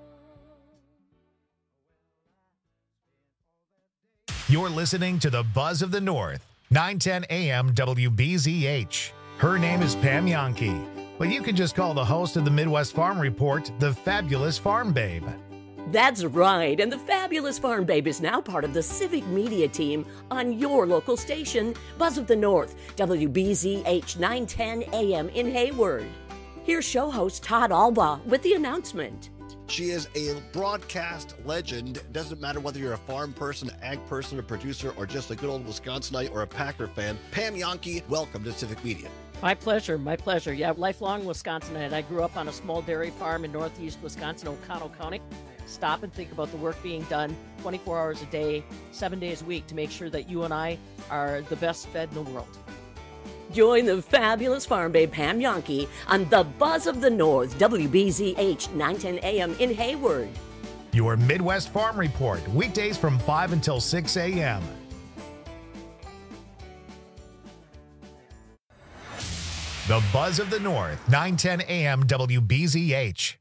You're listening to the Buzz of the North, nine ten A M W B Z H. Her name is Pam Yankee, but you can just call the host of the Midwest Farm Report the Fabulous Farm Babe. That's right, and the fabulous Farm Babe is now part of the Civic Media team on your local station, Buzz of the North, W B Z H nine ten A M in Hayward. Here's show host Todd Alba with the announcement. She is a broadcast legend. It doesn't matter whether you're a farm person, ag person, a producer, or just a good old Wisconsinite or a Packer fan. Pam Yonke, welcome to Civic Media. My pleasure, my pleasure. Yeah, lifelong Wisconsinite. I grew up on a small dairy farm in northeast Wisconsin, Oconto County. Stop and think about the work being done twenty-four hours a day, seven days a week to make sure that you and I are the best fed in the world. Join the fabulous Farm Babe Pam Yonke on the Buzz of the North, W B Z H nine ten A M in Hayward. Your Midwest Farm Report, weekdays from five until six A M The Buzz of the North, nine ten A M W B Z H.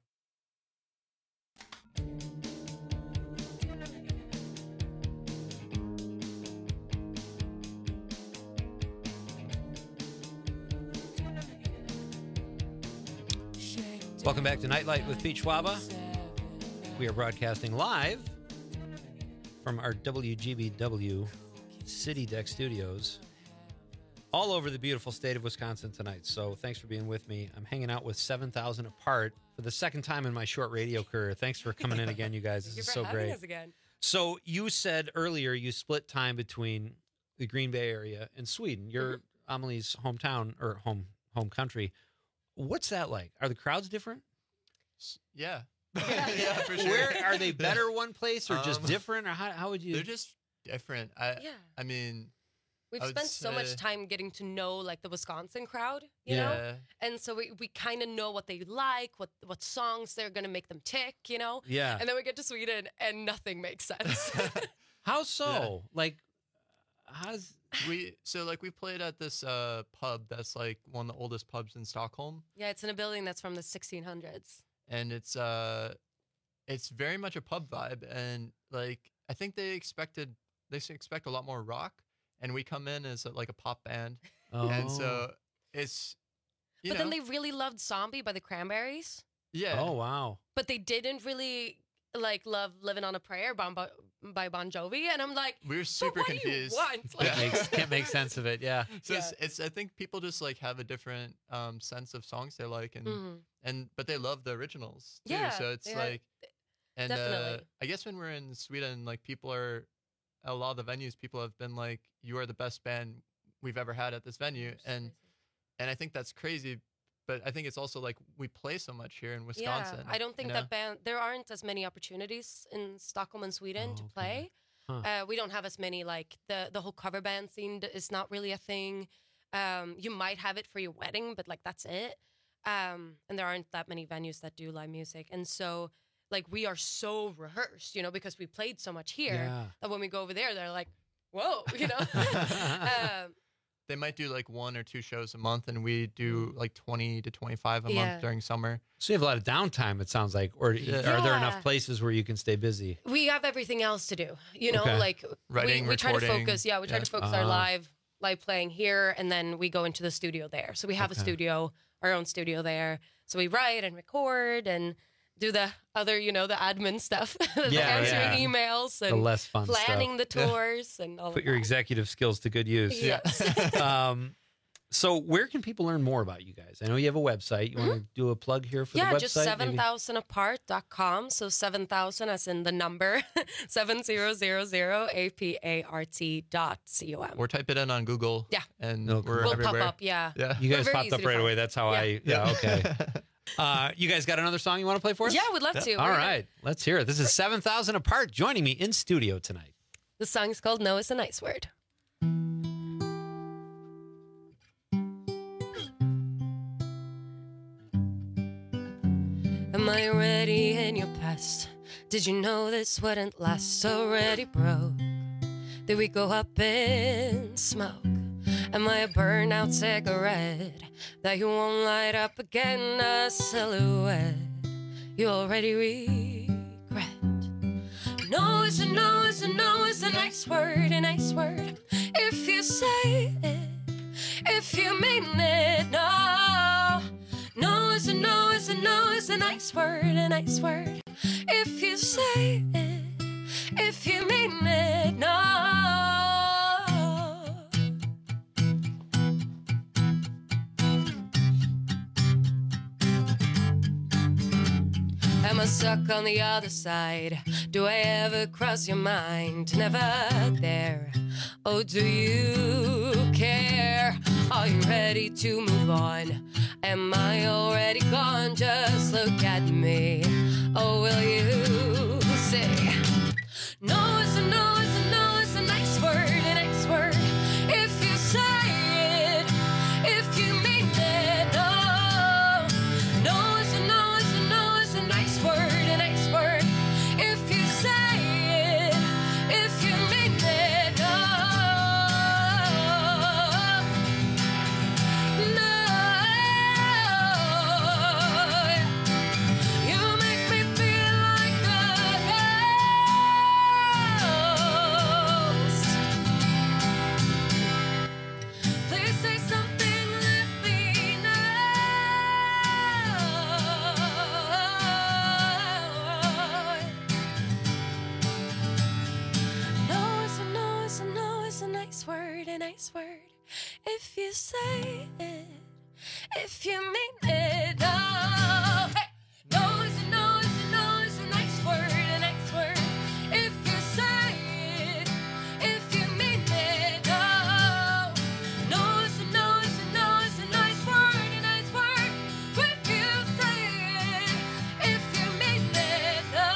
Welcome back to Nightlight with Pete Schwaba. We are broadcasting live from our W G B W City Deck Studios all over the beautiful state of Wisconsin tonight. So thanks for being with me. I'm hanging out with seven thousand Apart for the second time in my short radio career. Thanks for coming in again, you guys. This is so great. Us again. So you said earlier you split time between the Green Bay area and Sweden. You're mm-hmm. Amelie's hometown or home home country. What's that like? Are the crowds different? Yeah. Yeah, yeah, for sure. Where are they better one place or just Um, different, or how how would you? They're just different. I Yeah. I mean, We've I would spent so much say- time getting to know like the Wisconsin crowd, you Yeah. know? And so we, we kind of know what they like, what what songs they're going to make them tick, you know? Yeah. And then we get to Sweden and nothing makes sense. How so? Like, how's we so like we played at this uh pub that's like one of the oldest pubs in Stockholm, Yeah, it's in a building that's from the sixteen hundreds. and it's uh it's very much a pub vibe, and like I think they expected they s- expect a lot more rock, and we come in as a, like a pop band, and so it's you But know then they really loved Zombie by the Cranberries, yeah Oh wow. but they didn't really like love Living on a Prayer by, Bon- by Bon Jovi. And I'm like, we were super what do you confused. want? Like- Can't make, can't make sense of it. Yeah. So Yeah. it's, it's I think people just like have a different um sense of songs they like, and Mhm. and but they love the originals too. Yeah, So it's they had- like and uh, definitely. I guess when we're in Sweden, like people are a lot of the venues, people have been like, "You are the best band we've ever had at this venue," and and I think that's crazy. But I think it's also like we play so much here in Wisconsin. Yeah, I don't think you know? that band. There aren't as many opportunities in Stockholm and Sweden to play. Huh. Uh, we don't have as many like the the whole cover band scene d- is not really a thing. Um, you might have it for your wedding, but like that's it. Um, and there aren't that many venues that do live music, and so like we are so rehearsed, you know, because we played so much here Yeah. that when we go over there, they're like, "Whoa," you know. um, They might do like one or two shows a month, and we do like twenty to twenty-five a Yeah. month during summer. So you have a lot of downtime, it sounds like, or Yeah. are there Yeah. enough places where you can stay busy? we have everything else to do, you know, Okay. like Writing, we, we try to recording, focus. Yeah, we try yeah. to focus our Ah. live live playing here, and then we go into the studio there. So we have Okay. a studio, our own studio there. So we write and record and do the other, you know, the admin stuff, the Yeah, answering yeah. emails The and less fun planning stuff. the tours and all Put of your that. executive skills to good use. Yes. um, so where can people learn more about you guys? I know you have a website. You want to do a plug here for yeah, the website? just seven thousand apart dot com. So seven thousand as in the number, seven thousand A P A R T dot C O M. Or type it in on Google. Yeah. And Okay. we're We'll everywhere. pop up, yeah. Yeah. You We're guys very popped easy up to right find. away. That's how Yeah. I, yeah, okay. Uh, you guys got another song you want to play for us? Yeah, we'd love to. All We're gonna- right, let's hear it. This is seven thousand Apart joining me in studio tonight. The song is called No is a Nice Word. Am I already in your past? Did you know this wouldn't last? Already broke. Did we go up in smoke? Am I a burnout cigarette that you won't light up again? A silhouette you already regret. No is a no is a no is a nice word, a nice word. If you say it, if you mean it, no. No is a no is a no is a nice word, a nice word. If you you say it, if you mean it, no. Am I stuck on the other side? Do I ever cross your mind? Never there. Oh, do you care? Are you ready to move on? Am I already gone? Just look at me. Oh, will you say no? It's a no, it's a no, it's a nice word, a nice word. If you say it, if you mean it, no. No, it's a no, it's a no, it's a nice word, a nice word. If you say it, if you mean it, no. No. You make me feel like a ghost. Please say something, let me know. No, it's a no, it's a no, it's a nice word, a nice word. If you say it, if you mean it, no. Hey! No, it's a no, it's a no, it's a nice word, a nice word. If you say it, if you mean it, no. No, it's a no, it's a no, it's a nice word, a nice word. If you say it, if you mean it, no.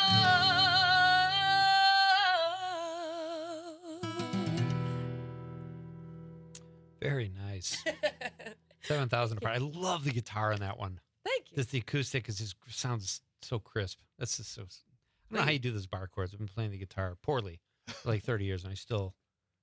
Very nice. seven thousand apart. I love the guitar on that one. Thank you. Just the acoustic is just sounds so crisp. That's just so. I don't know how you do those bar chords. I've been playing the guitar poorly for like thirty years, and I still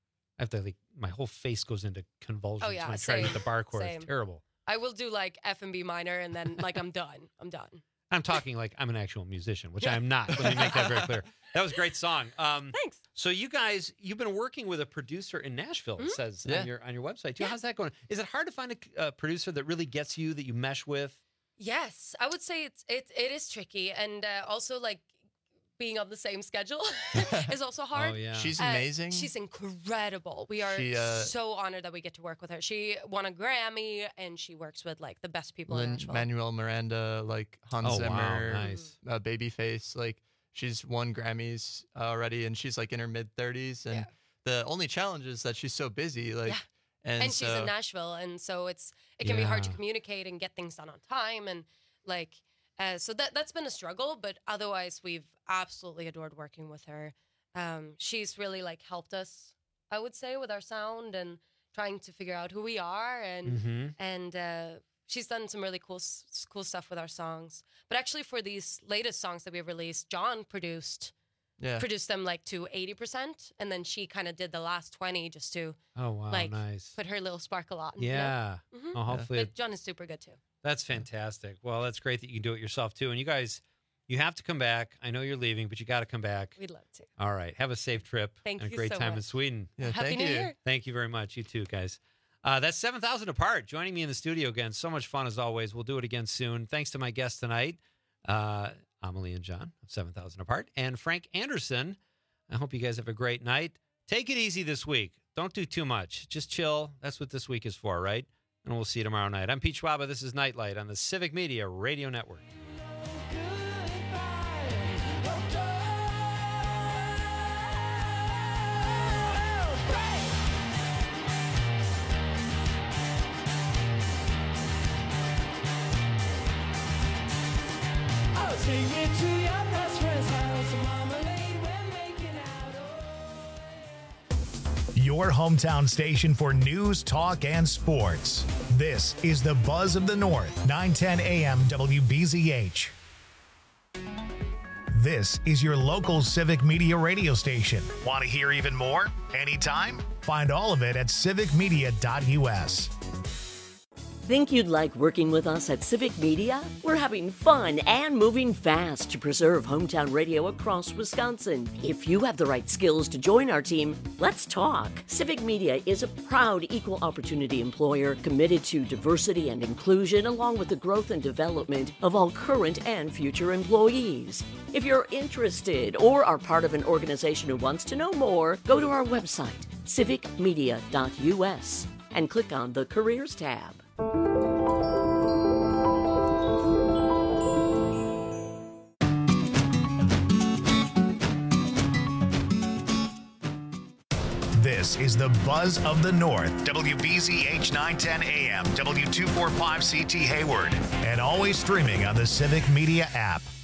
I have to like my whole face goes into convulsions Oh, yeah, when I try to same, hit the bar chord. same. It's terrible. I will do like F and B minor, and then like I'm done. I'm done. I'm talking like I'm an actual musician, which I am not. Let me make that very clear. That was a great song. Um, Thanks. So you guys, you've been working with a producer in Nashville. It says Yeah. on your on your website too. How's that going? Is it hard to find a uh, producer that really gets you, that you mesh with? Yes, I would say it's it it is tricky, and uh, also like being on the same schedule is also hard. Oh, yeah. She's Uh, amazing. she's incredible. We are She, uh, so honored that we get to work with her. She won a Grammy, and she works with like the best people in Lin Nashville. Manuel Miranda, like Hans Oh, wow, Zimmer, nice. uh, Babyface. Like she's won Grammys already, and she's like in her mid thirties. And Yeah. the only challenge is that she's so busy. Like, Yeah. and, and she's so, in Nashville, and so it's it can be hard to Yeah. communicate and get things done on time, and like uh, so that that's been a struggle. But otherwise, we've absolutely adored working with her. Um, she's really like helped us, I would say, with our sound and trying to figure out who we are, and Mhm. and uh, she's done some really cool s- cool stuff with our songs. But actually, for these latest songs that we've released, John produced. Yeah. Produced them like to eighty percent, and then she kind of did the last twenty just to Oh wow, like nice. put her little sparkle on. you know? Yeah. Mhm. Oh, hopefully But John is super good too. that's fantastic. Well, that's great that you can do it yourself too. And you guys, you have to come back. I know you're leaving, but you got to come back. We'd love to. All right. Have a safe trip. Thank and you a great so time in much. Sweden. Yeah, Happy thank New you. Year. Thank you very much. You too, guys. Uh, that's seven thousand apart. Joining me in the studio again. So much fun as always. We'll do it again soon. Thanks to my guests tonight, uh, Amelie and John of seven thousand apart, and Frank Anderson. I hope you guys have a great night. Take it easy this week. Don't do too much. Just chill. That's what this week is for, right? And we'll see you tomorrow night. I'm Pete Schwaba. This is Nightlight on the Civic Media Radio Network. I'll take you to your best friend's house. Marmalade, we're making out. Your hometown station for news, talk, and sports. This is the Buzz of the North, nine ten A M W B Z H. This is your local Civic Media radio station. Want to hear even more? Anytime? Find all of it at civic media dot U S. Think you'd like working with us at Civic Media? We're having fun and moving fast to preserve hometown radio across Wisconsin. If you have the right skills to join our team, let's talk. Civic Media is a proud equal opportunity employer committed to diversity and inclusion, along with the growth and development of all current and future employees. If you're interested or are part of an organization who wants to know more, go to our website, civic media dot u s, and click on the Careers tab. This is the Buzz of the North, W B Z H nine ten A M, W two forty-five C T Hayward, and always streaming on the Civic Media app.